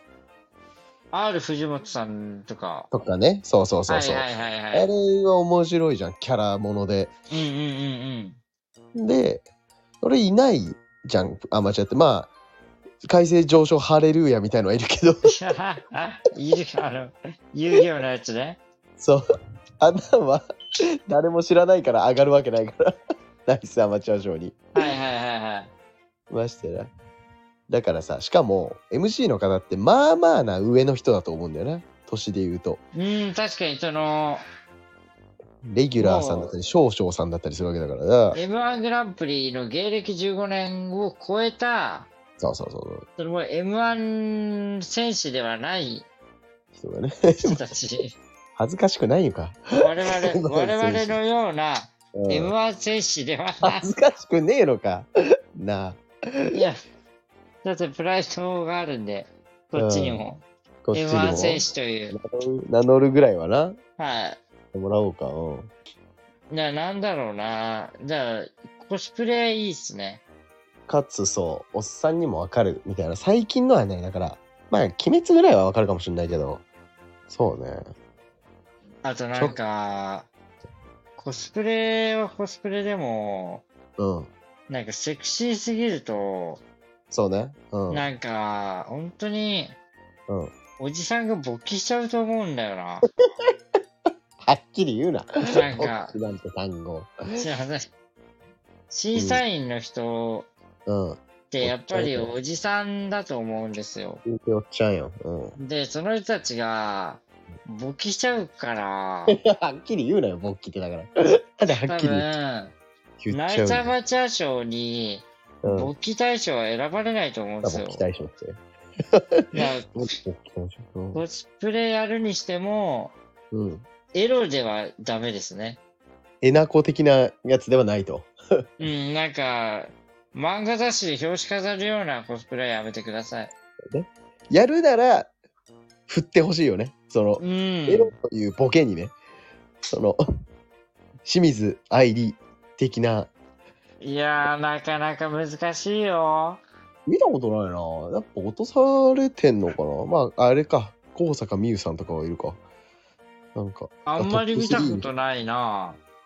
A: R 藤本さんとか。
B: とかね。そうそうそうそう。
A: はいはいはい
B: あ
A: はい。
B: れは面白いじゃん。キャラもので。
A: うんうんうんうん。
B: で、俺いないじゃん。アマチュアって。まあ、改正上昇ハレルーヤみたいのはいるけど。
A: いるあの、遊戯王のやつね。
B: そう。あんなんは誰も知らないから上がるわけないから。ナイスアマチュア賞に。
A: はいはいはいはい。
B: ましてな。だからさ、しかも エムシー の方ってまあまあな上の人だと思うんだよね。年で言うと。
A: うん、確かにその、
B: レギュラーさんだったり、少々さんだったりするわけだからな。
A: エムワン グランプリの芸歴じゅうごねんを超えた、
B: そうそうそう。
A: そのもう エムワン 選手ではない
B: 人がね。
A: 人たち。
B: 恥ずかしくないのか。
A: 我々、我々のような
B: うん
A: エムワン 選手ではな
B: 恥ずかしくねえのか。なあ。
A: い。いや、だってプライドがあるんで、こっちにも。
B: こっちに
A: エムワン
B: も
A: 選手という。
B: 名乗るぐらいはな。
A: はい。
B: もらおうか。うん
A: な、なんだろうな。じゃあ、コスプレいいっすね。
B: かつそう、おっさんにもわかるみたいな。最近のはね、だから、まあ、鬼滅ぐらいはわかるかもしれないけど、そうね。
A: あとなんか、コスプレはコスプレでも、
B: うん。
A: なんかセクシーすぎると、
B: そうね。うん。
A: なんか、本当に、
B: うん。
A: おじさんが勃起しちゃうと思うんだよな。
B: はっきり言うな。
A: なんか
B: 勃起なんて単語。
A: すいません。審査員の人
B: うん。
A: ってやっぱりおじさんだと思うんですよ。
B: 言うておっちゃんよ。うん。
A: で、その人たちが、勃起しちゃうから、
B: はっきり言うなよ、勃起ってだから。ただは
A: 多
B: っきり
A: 分、
B: 言っちゃうの。
A: ナイスアマチュア賞に、
B: うん。
A: 勃起大賞は選ばれないと思うんですよ。
B: 勃起対象って。
A: いや
B: 勃起対象。うん
A: コスプレやるにしても、
B: うん。
A: エロではダメですね。
B: えなこ的なやつではないと。
A: うん、なんか、漫画雑誌で表紙飾るようなコスプレはやめてください。
B: やるなら、振ってほしいよね。その
A: う、ん。
B: エロというボケにね。その、清水愛理的な。
A: いやー、なかなか難しいよ。
B: 見たことないな。やっぱ落とされてんのかな。まあ、あれか。高坂美優さんとかはいるか。なんか。
A: あんまり見たこ
B: トップスリー
A: とないな。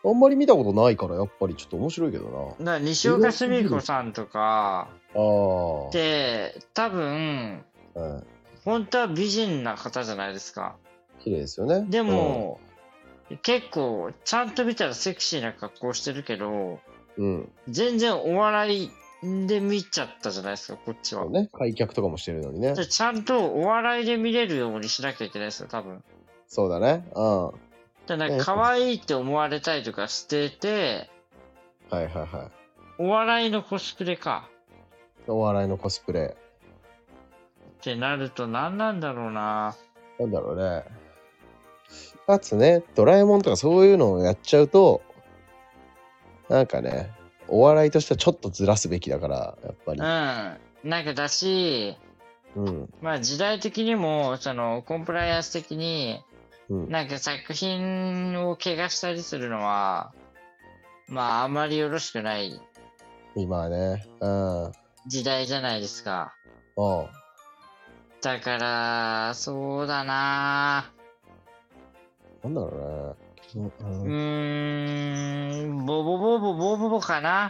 B: あんまり見たことないから、やっぱりちょっと面白いけどな。
A: だから西岡澄子さんとか
B: ああ。
A: って多分
B: はい。
A: 本当は美人な方じゃないですか。
B: 綺麗ですよね。
A: でも、結構ちゃんと見たらセクシーな格好してるけど、
B: うん。うん。
A: 全然お笑いで見ちゃったじゃないですか、こっちは。
B: そうね。開脚とかもしてるのにね。
A: でちゃんとお笑いで見れるようにしなきゃいけないですよ、多分。
B: そうだね。うん。は
A: だから可愛いって思われたいとかしてて、
B: いはいは
A: お笑いのコスプレか。
B: い。お笑いのコスプレ。
A: ってなると何なんだろうな。
B: なんだろうね。かつね、ドラえもんとかそういうのをやっちゃうと、なんかね、お笑いとしてはちょっとずらすべきだから、やっぱり。
A: うん。なんかだし、
B: うん。
A: まあ時代的にも、そのコンプライアンス的に、
B: うん。
A: なんか作品を怪我したりするのは、まああまりよろしくない
B: 今はね。うん。あ
A: 時代じゃないですか。
B: あ。
A: だから、そうだな。
B: なんだろうね。うん
A: う
B: うん
A: ーん、ボボボボボボボかな。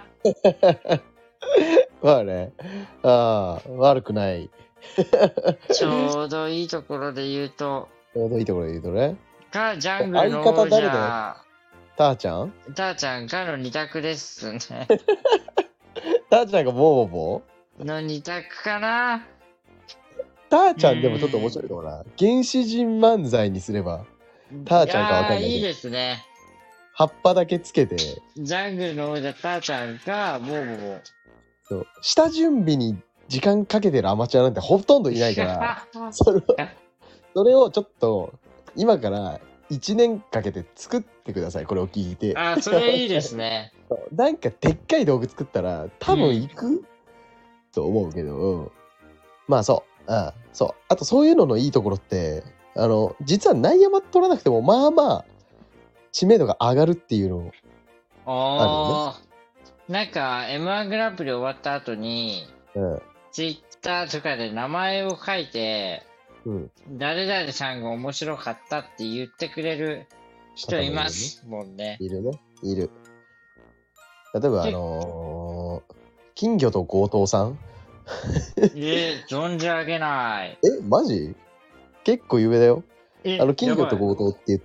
B: まあね。ああ、悪くない。
A: ちょうどいいところで言うと、
B: ちょうどいいところで言うとね。
A: か、ジャングルの
B: 相方
A: 王
B: 誰だよ。
A: 者、
B: たーちゃん
A: たーちゃんかの二択ですね。
B: たーちゃんがボーボー
A: の二択かな。
B: たーちゃんでもちょっと面白いかもな。原始人漫才にすれば、たーちゃんかわかんないけど
A: いやーいいですね。
B: 葉っぱだけつけて、
A: ジャングルの王者たーちゃんか、ボーボボ。
B: そう下準備に時間かけてるアマチュアなんてほとんどいないから、それをそれをちょっと今からいちねんかけて作ってください、これを聞いて。
A: あ、それいいですね。
B: なんかでっかい道具作ったら多分行く、うん、と思うけど、うん、まあそうああそうあとそういうののいいところってあの実は内野マ取らなくてもまあまあ知名度が上がるっていうの
A: ああ、なんか エムワン グランプリ終わった後に、
B: うん、
A: ツイッターとかで名前を書いて、
B: うん、
A: 誰々さんが面白かったって言ってくれる人いますもんね。
B: いるね。いる。例えばあのー、金魚と強盗さん
A: え、存じ上げない。
B: え、マジ結構有名だよ。あの、金魚と強盗って言って、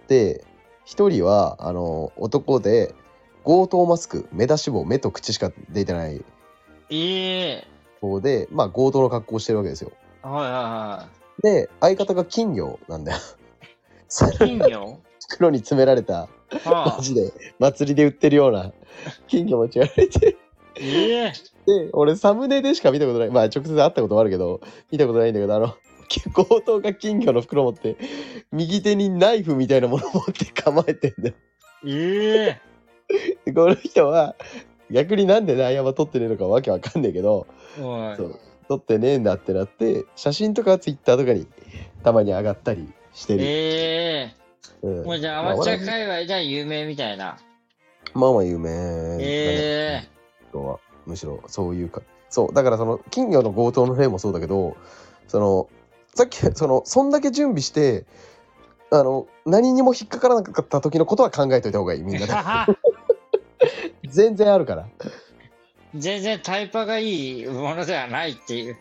B: 一人は、あの、男で、強盗マスク、目出し帽、目と口しか出てない。
A: ええ
B: 方で、まあ、強盗の格好をしてるわけですよ。
A: ー。はいはいは
B: で、相方が金魚なんだよ。
A: い。金魚
B: 袋に詰められた、
A: は
B: マジで、祭りで売ってるような金魚持ち上げて。
A: ええ
B: で、俺、サムネでしか見たことない。まあ、直接会ったことはあるけど、見たことないんだけど、あの、強盗が金魚の袋持って、右手にナイフみたいなもの持って構えてんだよ。
A: ええ
B: でこの人は、逆になんで内野は撮ってねえのかわけわかんないけど、
A: おい。
B: そう撮ってねえんだってなって、写真とかツイッターとかにたまに上がったりしてる。
A: ええ
B: うん、
A: もうじゃあアマチュア界隈では有名みたいな。
B: まあまあ有名だね。
A: ええ
B: 人はむしろそういうか。そうだからその金魚の強盗の例もそうだけど、そのさっきそのそんだけ準備してあの何にも引っかからなかった時のことは考えといた方がいいみんなで。全然あるから。
A: 全然タイパがいいものではないっていう。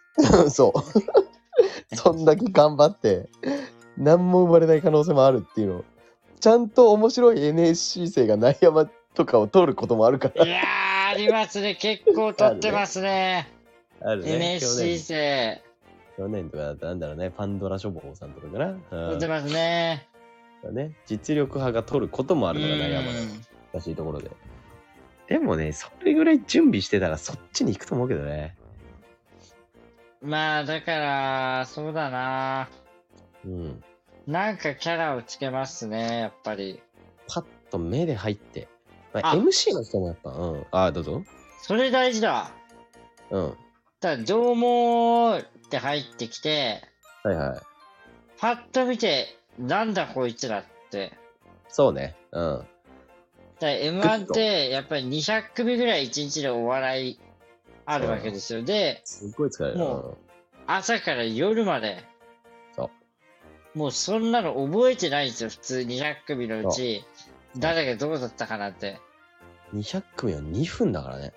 B: そうそんだけ頑張って何も生まれない可能性もあるっていうの。ちゃんと面白い エヌエスシー 生が内山とかを取ることもあるから。
A: いやーありますね。結構取ってますね。
B: あるね。
A: エヌエスシー 生。
B: 去年とかだとなんだろうね、パンドラ書房さんとかかな。
A: 取ってますね。
B: だね、実力派が取ることもあるのが内山の難しいところで。でもね、それぐらい準備してたらそっちに行くと思うけどね。
A: まあだからそうだな。
B: うん。
A: なんかキャラをつけますね、やっぱり。
B: パッと目で入って。まあ、
A: あ
B: エムシー の人もやっぱ、うん。ああ、どうぞ。
A: それ大事だ。
B: うん。
A: ただ、どうもーって入ってきて、
B: はいはい。
A: パッと見て、なんだこいつらって。
B: そうね。うん。
A: だ エムワン ってやっぱりにひゃく組ぐらいいちにちでお笑いあるわけですよ。で、
B: すっごい疲れる。
A: もう朝から夜まで。
B: そ
A: もうそんなの覚えてないんですよ、普通にひゃく組のうち。 誰がどうだったかなって。
B: にひゃく組はにふんだからね。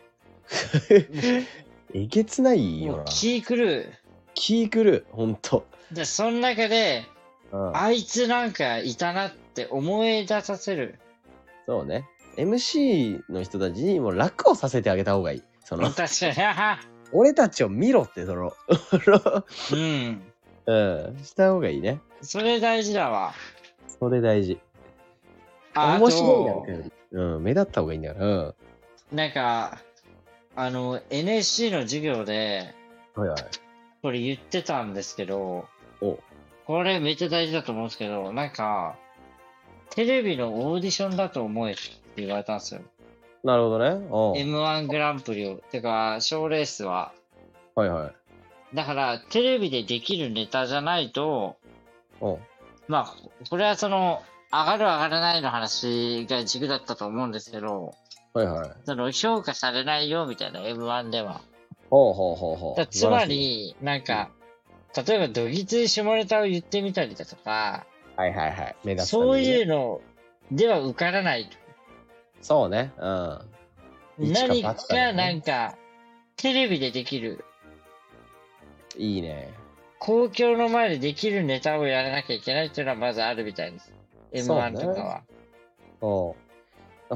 B: えげつないよな。
A: 気狂う。
B: 気狂う、ほんと。
A: で、その中で、
B: うん、
A: あいつなんかいたなって思い出させる。
B: そうね。エムシー の人たちにも楽をさせてあげた方がいい。その、
A: 確かに。
B: 俺たちを見ろって、その、
A: うん。
B: うん、した方がいいね。
A: それ大事だわ。
B: それ大事。
A: あ
B: 面白いな
A: と、
B: うん、目立った方がいいんだから。うん。
A: なんか、あの、エヌエスシー の授業で、
B: はいはい。
A: これ言ってたんですけど、
B: お
A: これめっちゃ大事だと思うんですけど、なんか、テレビのオーディションだと思えって言われたんですよ。
B: なるほどね。お
A: エムワン グランプリを。てか、賞レースは。
B: はいはい。
A: だから、テレビでできるネタじゃないと、
B: お
A: まあ、これはその、上がる上がらないの話が軸だったと思うんですけど、
B: はいはい。
A: その、評価されないよみたいな エムワン では。
B: ほうほうほうほう。
A: つまり、なんか、例えば、どぎつい下ネタを言ってみたりだとか、
B: はいはいはい。目立つ、ね。
A: そういうのでは受からないと。
B: そうね。うん。
A: 何か、なんか、テレビでできる。
B: いいね。
A: 公共の前でできるネタをやらなきゃいけないっていうのはまずあるみたいです。エムワン とかは。
B: そう。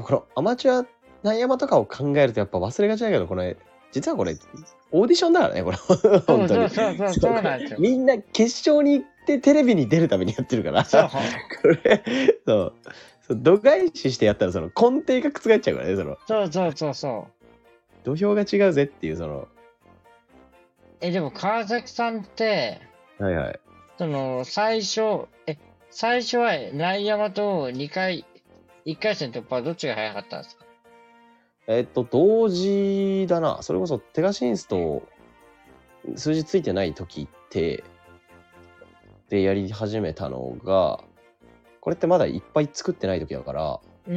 B: このアマチュア内山とかを考えるとやっぱ忘れがちだけど、これ、実はこれ、オーディションだからね、これ。本当に。
A: そうそうそう、そうなんですよ。
B: みんな決勝に行ってテレビに出るためにやってるから。
A: そう。
B: これ、そう。そう度外視してやったらその根底が覆っちゃうからね、その。
A: そうそうそうそう。
B: 土俵が違うぜっていう、その。
A: え、でも川崎さんって、
B: はいはい。
A: その、最初、え、最初は内山とにかい、いっかい戦突破はどっちが早かったんですか？
B: えっと、同時だな。それこそテガシンスと数字ついてない時って、でやり始めたのが、これってまだいっぱい作ってない時だから、
A: うん。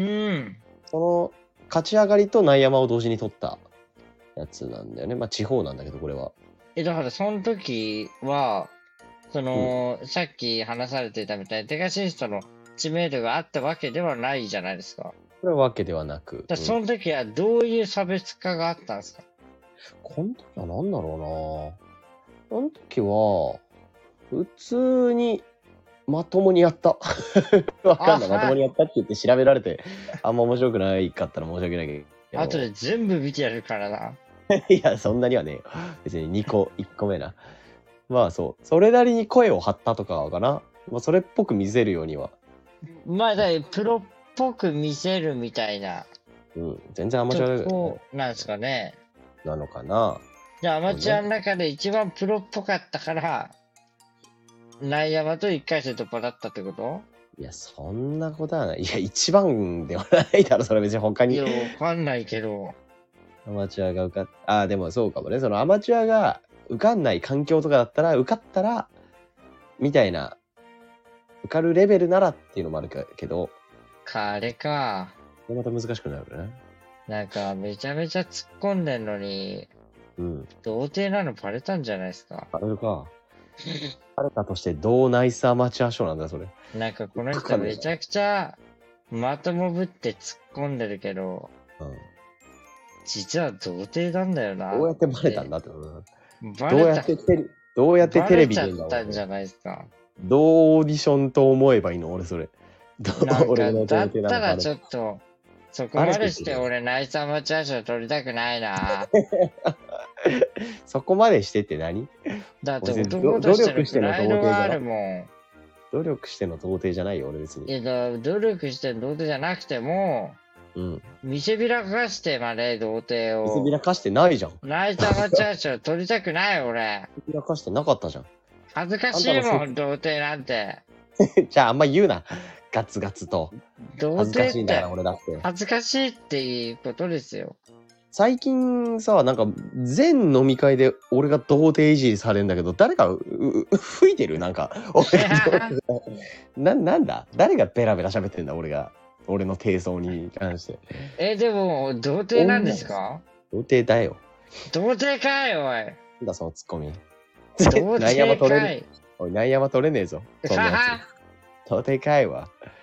B: その勝ち上がりと内山を同時に取ったやつなんだよね。まあ地方なんだけど、これは。
A: え、だからその時は、その、うん、さっき話されてたみたいに、テガシンスとの知名度があったわけではないじゃないですか。
B: これはわけではなく。
A: だその時はどういう差別化があったんですか？
B: この時は何だろうな。この時は、普通にまともにやった。わかんない。まともにやったって言って調べられて、あんま面白くないかったら申し訳ないけど。
A: 後で全部見てやるからな。
B: いや、そんなにはね、別ににこ、いっこめな。まあそう。それなりに声を張ったとかかな。まあそれっぽく見せるようには。
A: まあ、だからプロっぽく見せるみたいな。
B: うん。全然アマチュアだけど、
A: ね、なんですかね。
B: なのかな。
A: じゃあアマチュアの中で一番プロっぽかったから、内山といっかい戦突破だったってこと？
B: いや、そんなことはない。いや、一番ではないだろ、それ別に他に。
A: いや、わかんないけど。
B: アマチュアが受かっ、ああ、でもそうかもね。そのアマチュアが受かんない環境とかだったら、受かったら、みたいな、受かるレベルならっていうのもあるけど。
A: か、あれか。
B: これまた難しくなるね。
A: なんか、めちゃめちゃ突っ込んでんのに、
B: うん。
A: 童貞なのバレたんじゃないですか。
B: バレるか。バレたとして、どうナイスアマチュア賞なんだ、それ。
A: なんか、この人めちゃくちゃ、まともぶって突っ込んでるけど、うん。実は童貞なんだよな。
B: どうやってバレたんだってこと
A: バ
B: どうやってテレビ、どうやってテレビで
A: バレちゃったんじゃないですか。
B: どうオーディションと思えばいいの俺それ。どう
A: なんか、だったらちょっと、そこまでして俺ナイスアマチュア賞取りたくないな。
B: そこまでしてって何？
A: だって男としてのプライドがあるもん。
B: 努力しての童貞じゃないよ、俺別に。
A: いや、だ努力しての童貞じゃなくても、うん。見せびらかしてまで童貞を。
B: 見せびらかしてないじゃん。
A: ナイスアマチュア賞取りたくない俺。
B: 見せびらかしてなかったじゃん。
A: 恥ずかしいもん、童貞なんて。
B: じゃああんま言うな。ガツガツと。
A: 童貞って。
B: 俺だって。
A: 恥ずかしいっていうことですよ。
B: 最近さ、なんか全飲み会で俺が童貞いじりされるんだけど、誰かうう吹いてるなんか。俺な、なんだ誰がベラベラ喋ってんだ俺が。俺の低層に関して。
A: え、でも、童貞なんですか？
B: 童貞だよ。
A: 童貞かい、おい。なん
B: だ、そのツッコミ。
A: 童貞かい。
B: おい、内山取れねえぞ。そんなやつ。童貞かいわ。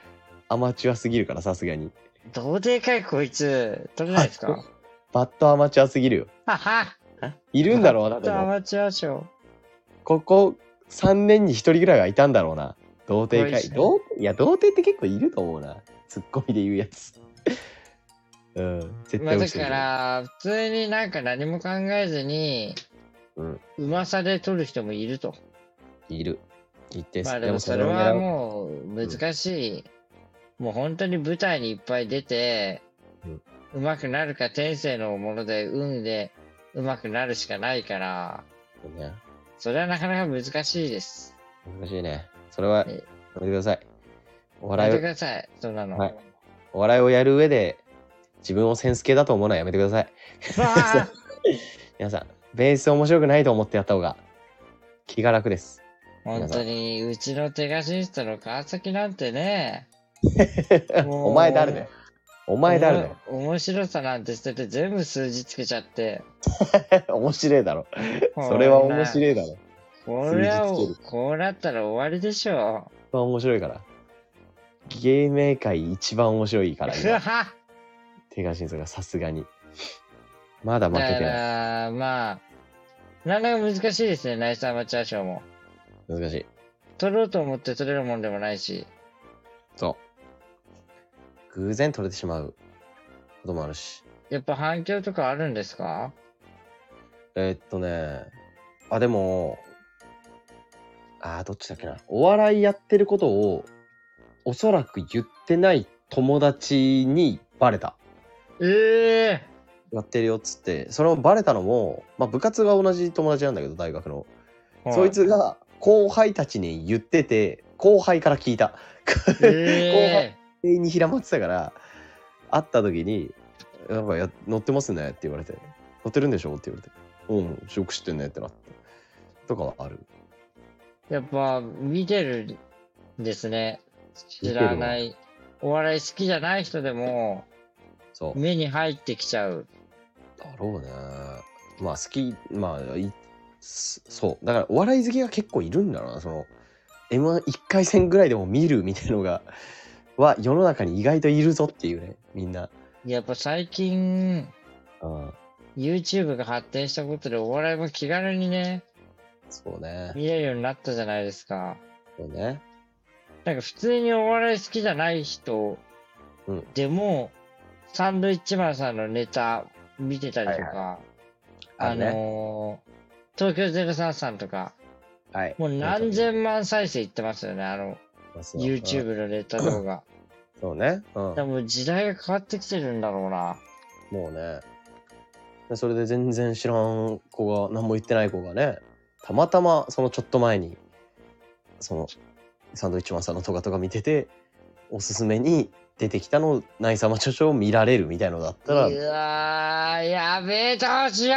B: アマチュアすぎるからさすがに。
A: どうでかいこいつ、取れないですか？
B: バットアマチュアすぎるよ。
A: はは。
B: いるんだろうな、
A: バットア
B: でも。
A: マチュア賞。
B: ここさんねんにひとりぐらいはいたんだろうな。童貞かい。
A: すごいっすね
B: 童貞いや、童貞って結構いると思うな。ツッコミで言うやつ。うん、絶
A: まあだか
B: 対落ちてる。
A: ら、普通になんか何も考えずに、
B: うん、
A: うまさで取る人もいると。
B: いる。一定数。
A: まあでもそれは
B: 狙う。
A: もう難しい。もう本当に舞台にいっぱい出て、
B: うん、
A: 上手くなるか天性のもので運で上手くなるしかないから、
B: ね、
A: それはなかなか難しいです。
B: 難しいね。それはや
A: え
B: めてください。お
A: やめて
B: 笑いを
A: ください、そんなの。
B: はいお笑いをやる上で自分をセンス系だと思うのはやめてください。
A: わあ
B: 皆さん、ベース面白くないと思ってやった方が気が楽です。
A: 本当に、うちのテガシストの川崎なんてね、もう
B: お前誰だよ。お前誰だよ。
A: おも面白さなんて捨てて全部数字つけちゃって。
B: 面白いだろ。それは面白いだろ。
A: これは
B: 数字つける
A: こうなったら終わりでしょ
B: 一番面白いから。芸名界一番面白いから、
A: う。う
B: 今。
A: わ
B: 手がしんそがさすがに。まだ負
A: だか
B: けてない。
A: ら、まあ、なかなか難しいですね、ナイスアマチュア賞も。
B: 難しい。
A: 取ろうと思って取れるもんでもないし。
B: そう。偶然取れてしまうこともあるし。
A: やっぱ反響とかあるんですか？
B: えーっとね。あ、でも、あー、どっちだっけな。お笑いやってることを、おそらく言ってない友達にバレた。
A: ええ
B: やってるよっつって、それもバレたのも、まあ部活が同じ友達なんだけど、大学の。
A: ー。
B: そいつが後輩たちに言ってて、後輩から聞いた。後輩
A: え
B: 全員にひらまってたから会った時に「なんかや乗ってますね」って言われて「乗ってるんでしょ?」って言われて「うんよく知ってんね」ってなってとかはある。
A: えやっぱ見てるんですね。知らない。お笑い好きじゃない人でも
B: そう
A: 目に入ってきちゃう。
B: だろうね。まあ好きまあいそうだからお笑い好きが結構いるんだろうな。その エムワンいっ 回戦ぐらいでも見るみたいのがは世の中に意外といるぞっていうね、みんな。
A: やっぱ最近、
B: ああ
A: YouTube が発展したことでお笑いも気軽にね、
B: そうね。
A: 見れるようになったじゃないですか。
B: そうね。
A: なんか普通にお笑い好きじゃない人
B: うん
A: でも、サンドイッチマンさんのネタ見てたりとか、
B: はい
A: あ
B: あるね
A: のー、東京ゼロさんさんとか、
B: はい。
A: もう何千万再生いってますよね、あの、
B: そう
A: YouTube のネタ動画。
B: そうね。うん。
A: でも時代が変わってきてるんだろうな。
B: もうね。でそれで全然知らん子が、何も言ってない子がね、たまたまそのちょっと前に、その、サンドイッチマンさんのトガトガ見てて、おすすめに出てきたの、ナイスアマチュア賞を見られるみたいのだったら、
A: うわー、やべえ、どうしよ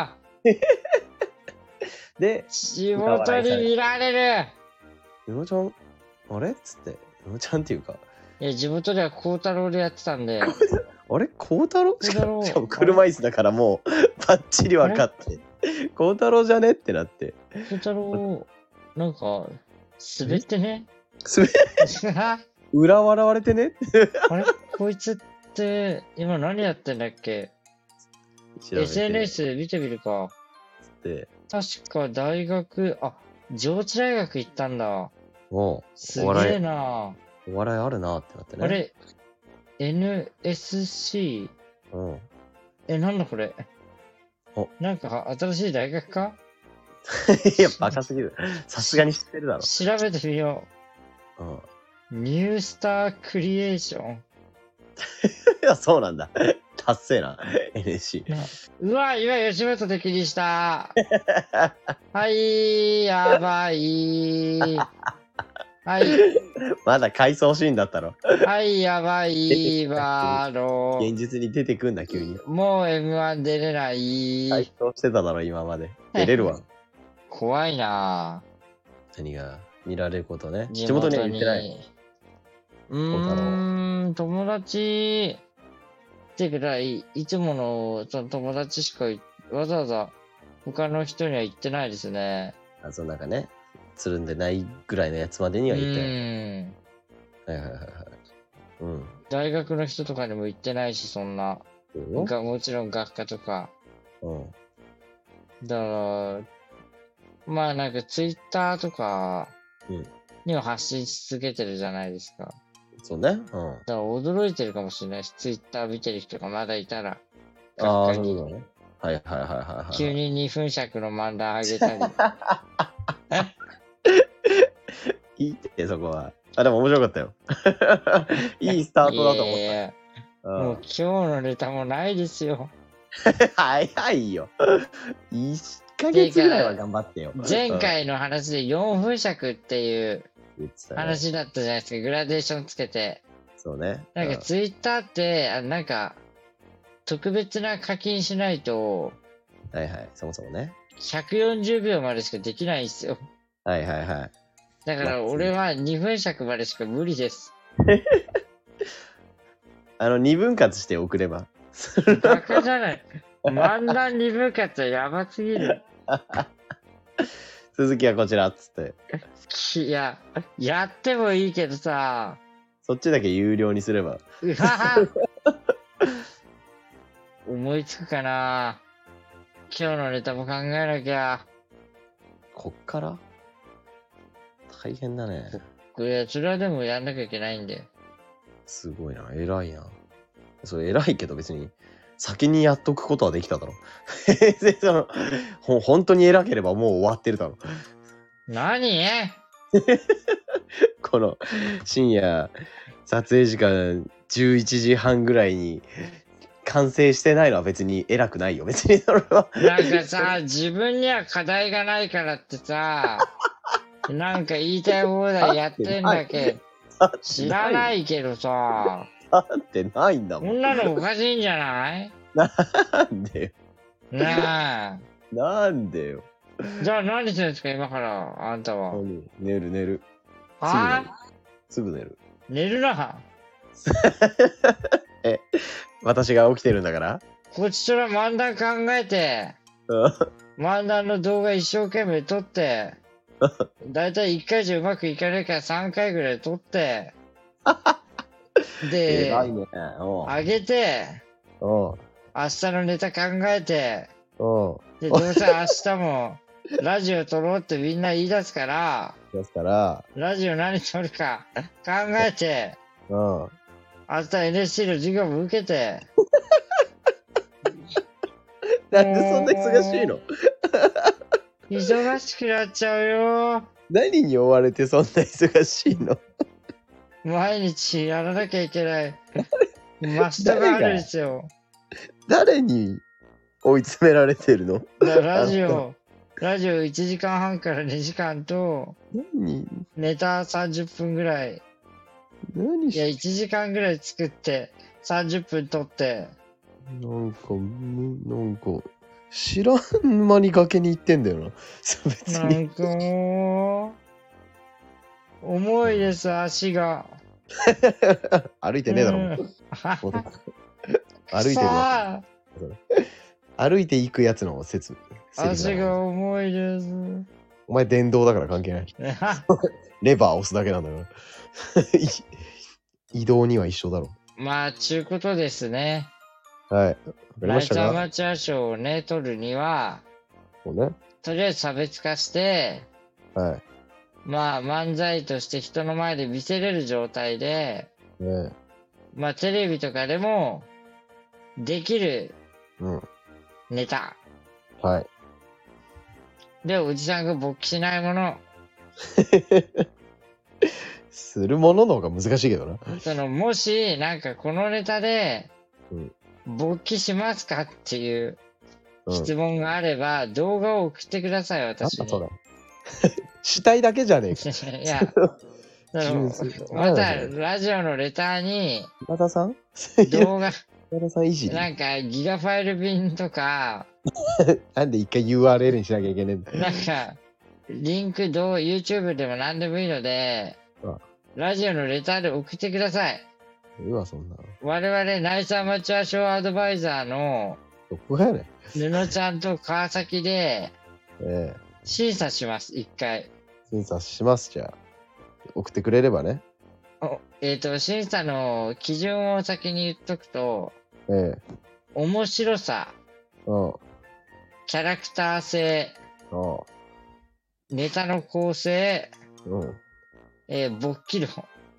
B: で、
A: う地元に見られる
B: うのちゃん、あれっつって、うのちゃんっていうか、
A: いや、地元では孝太郎でやってたんで、
B: あれ孝太郎し
A: 孝太郎
B: かしかも車椅子だからもう、バッチリ分かって、孝太郎じゃねってなって。
A: 孝太郎、なんか、滑ってね
B: すべ、裏笑われてね
A: あれこいつって、今何やってんだっけ？
B: 調べて
A: エスエヌエス 見てみるか。
B: で、
A: 確か大学、あ、上智大学行ったんだ。
B: も
A: すげえな。
B: う、お笑いあるなってなってね。
A: あれ エヌエスシー?
B: うん。
A: え、なんだこれ。
B: お
A: なんか新しい大学か？
B: いや、バカすぎる。さすがに知ってるだろ。
A: 調べてみよ
B: うん。
A: う。ニュースタークリエーション。
B: いや、そうなんだ。達成な、エヌエスシー。
A: なうわ、今吉本敵にした。はい、やばい。はい、
B: まだ回想シーンだったろ。
A: はい、やばい、バロ
B: 現実に出てくんだ、急に。
A: もう エムワン 出れない。
B: 回想してただろ、今まで。出れるわ。
A: 怖いな
B: 何が見られることね。
A: 地
B: 地元には行ってない。
A: うーん、友達ってくらい、いつものその友達しかいわざわざ他の人には言ってないですね。
B: あ、そうなんかね、つるんでないぐらいのやつまでに
A: う
B: は行ってない。
A: ーん。
B: はいはいはいはい。 うん。
A: 大学の人とかにも行ってないし、そんな。
B: そう
A: がもちろん学科とか。
B: よ。
A: だから、まあなんかツイッターとか
B: うん。
A: には発信し続けてるじゃないですか。
B: そうね。うん。
A: だから驚いてるかもしれないし、ツイッター見てる人がまだいたら。
B: ああ、
A: 学科に
B: そういうことね。はいはいはいはいはい。
A: 急ににふん尺の漫談あげたり。
B: いいってそこは。あ、でも面白かったよ。いいスタートだと思っ
A: いやいや
B: た。
A: もう今日のネタもないですよ。
B: 早いよ。いっかげつぐらいは頑張ってよ。
A: 前回の話でよんふん尺っていう
B: 言ってたね。
A: 話だったじゃないですか。グラデーションつけて。
B: そうね。
A: なんかツイッターって、あなんか、特別な課金しないと、
B: うんはいはい。そもそもね。
A: ひゃくよんじゅうびょうまでしかできないんですよ。
B: はいはいはい。
A: だから俺はにふん尺までしか無理です。
B: あの、二分割して送れば。
A: バカじゃない。漫談にぶん割はやばすぎる。
B: 続きはこちらっつって。
A: いや、やってもいいけどさ、
B: そっちだけ有料にすれば。
A: うわは思いつくかな。今日のネタも考えなきゃ。
B: こっから大変だね。
A: いや、それはでもやんなきゃいけないんで。
B: すごいな。偉いな。それ偉いけど別に、先にやっとくことはできただろ。そのほ本当に偉ければもう終わってるだろ。
A: 何
B: この深夜、撮影時間じゅういちじはんぐらいに完成してないのは別に偉くないよ。別にそれは。
A: なんかさ、自分には課題がないからってさ、なんか言いたい放題やってんだけど、知らないけどさ、
B: だってないんだもん。
A: こんなのおかしいんじゃない
B: なんでよ。
A: なあ。
B: なんでよ。
A: じゃあ何するんですか今から、あんたは。
B: 寝る寝る。
A: はぁ
B: すぐ寝る。
A: 寝るな。
B: え、私が起きてるんだから
A: こっちとら漫談考えて、漫談の動画一生懸命撮って、だいたいいっかいじゃうまくいかないからさんかいぐらい撮って、で、
B: 偉いね。おう
A: あげて、
B: おう
A: 明日のネタ考えて、
B: おう
A: で、どうせ明日もラジオ撮ろうってみんな言い出すから、
B: ですから、
A: ラジオ何撮るか考えて、
B: うん。
A: 明日 エヌエスシー の授業も受けて、
B: なんでそんな忙しいの
A: 忙しくなっちゃうよ。
B: 何に追われてそんな忙しいの
A: 毎日やらなきゃいけない。マストがあるんですよ。
B: 誰に追い詰められてるの
A: だからラジオ、ラジオいちじかんはんからにじかんと、
B: 何
A: ネタさんじゅっぷんぐらい。
B: 何
A: いや、いちじかんぐらい作って、さんじゅっぷん撮って。
B: なんか、むなんか、知らん間に崖に行ってんだよな。そう別に。
A: なんかもう、重いです、足が。
B: 歩いてねえだろ。
A: うん
B: 歩いてる
A: さ
B: わ。
A: あ、
B: 歩いていくやつの説。セリフだ
A: 足が重いです。
B: お前電動だから関係ない。レバー押すだけなんだよ。移動には一緒だろ。
A: まあ、ちゅうことですね。
B: はい。わかり
A: ライ
B: ましたか
A: トアマチュア賞をね、取るには、
B: そうね。
A: とりあえず差別化して、
B: は
A: まあ、漫才として人の前で見せれる状態で、
B: い。ね
A: まあ、テレビとかでも、できる
B: うん。
A: ネタ。
B: はい。
A: で、おじさんが勃起しないもの。
B: するものの方が難しいけどな。
A: その、もし、なんかこのネタで
B: うん、
A: 勃起しますかっていう
B: うん。
A: 質問があれば、動画を送ってください、
B: なん
A: 私に。
B: だそれ。死体だけじゃねえか。
A: いや、その
B: 純粋
A: また、
B: なんだそれ
A: ラジオのレターに、
B: 今田さん
A: 動画、
B: 今田さんいじり。
A: なんか、ギガファイル便とか、
B: なんで一回 ユーアールエル にしなきゃいけねえんだよ。
A: なんか、リンクどう、YouTube でも何でもいいので
B: あ、
A: ラジオのレターで送ってください。
B: うわ、そんなの。
A: 我々、ナイスアマチュアショーアドバイザーの
B: どこがやねん。
A: 布ちゃんと川崎で
B: ええ
A: 審査します、一回。
B: 審査します、じゃあ。送ってくれればね。
A: おえっ、と、審査の基準を先に言っとくと、
B: ええ。
A: 面白さ、
B: うん。
A: キャラクター性、
B: ああ。
A: ネタの構成、
B: うん。
A: えー、勃起論。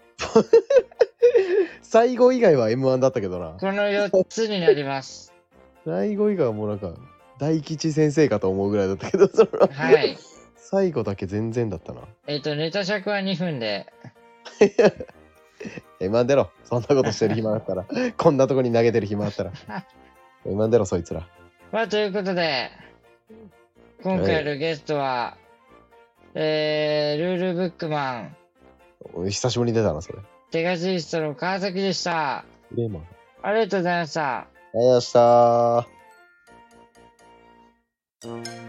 B: 最後以外は エムワン だったけどな。
A: このよっつになります。
B: 最後以外はもうなんか、大吉先生かと思うぐらいだったけど、その
A: はい。
B: 最後だけ全然だったな。
A: えっ、と、ネタ尺はにふんで、
B: エムワン 出ろ。そんなことしてる暇あったら。こんなとこに投げてる暇あったら。エムワン 出ろ、そいつら。
A: まあ、ということで、今回のゲストは、えー、ルールブックマン、
B: 久しぶりに出たな、それ。
A: テガジストの川崎でした。
B: レーマン。
A: ありがとうございました。
B: ありがとうございました。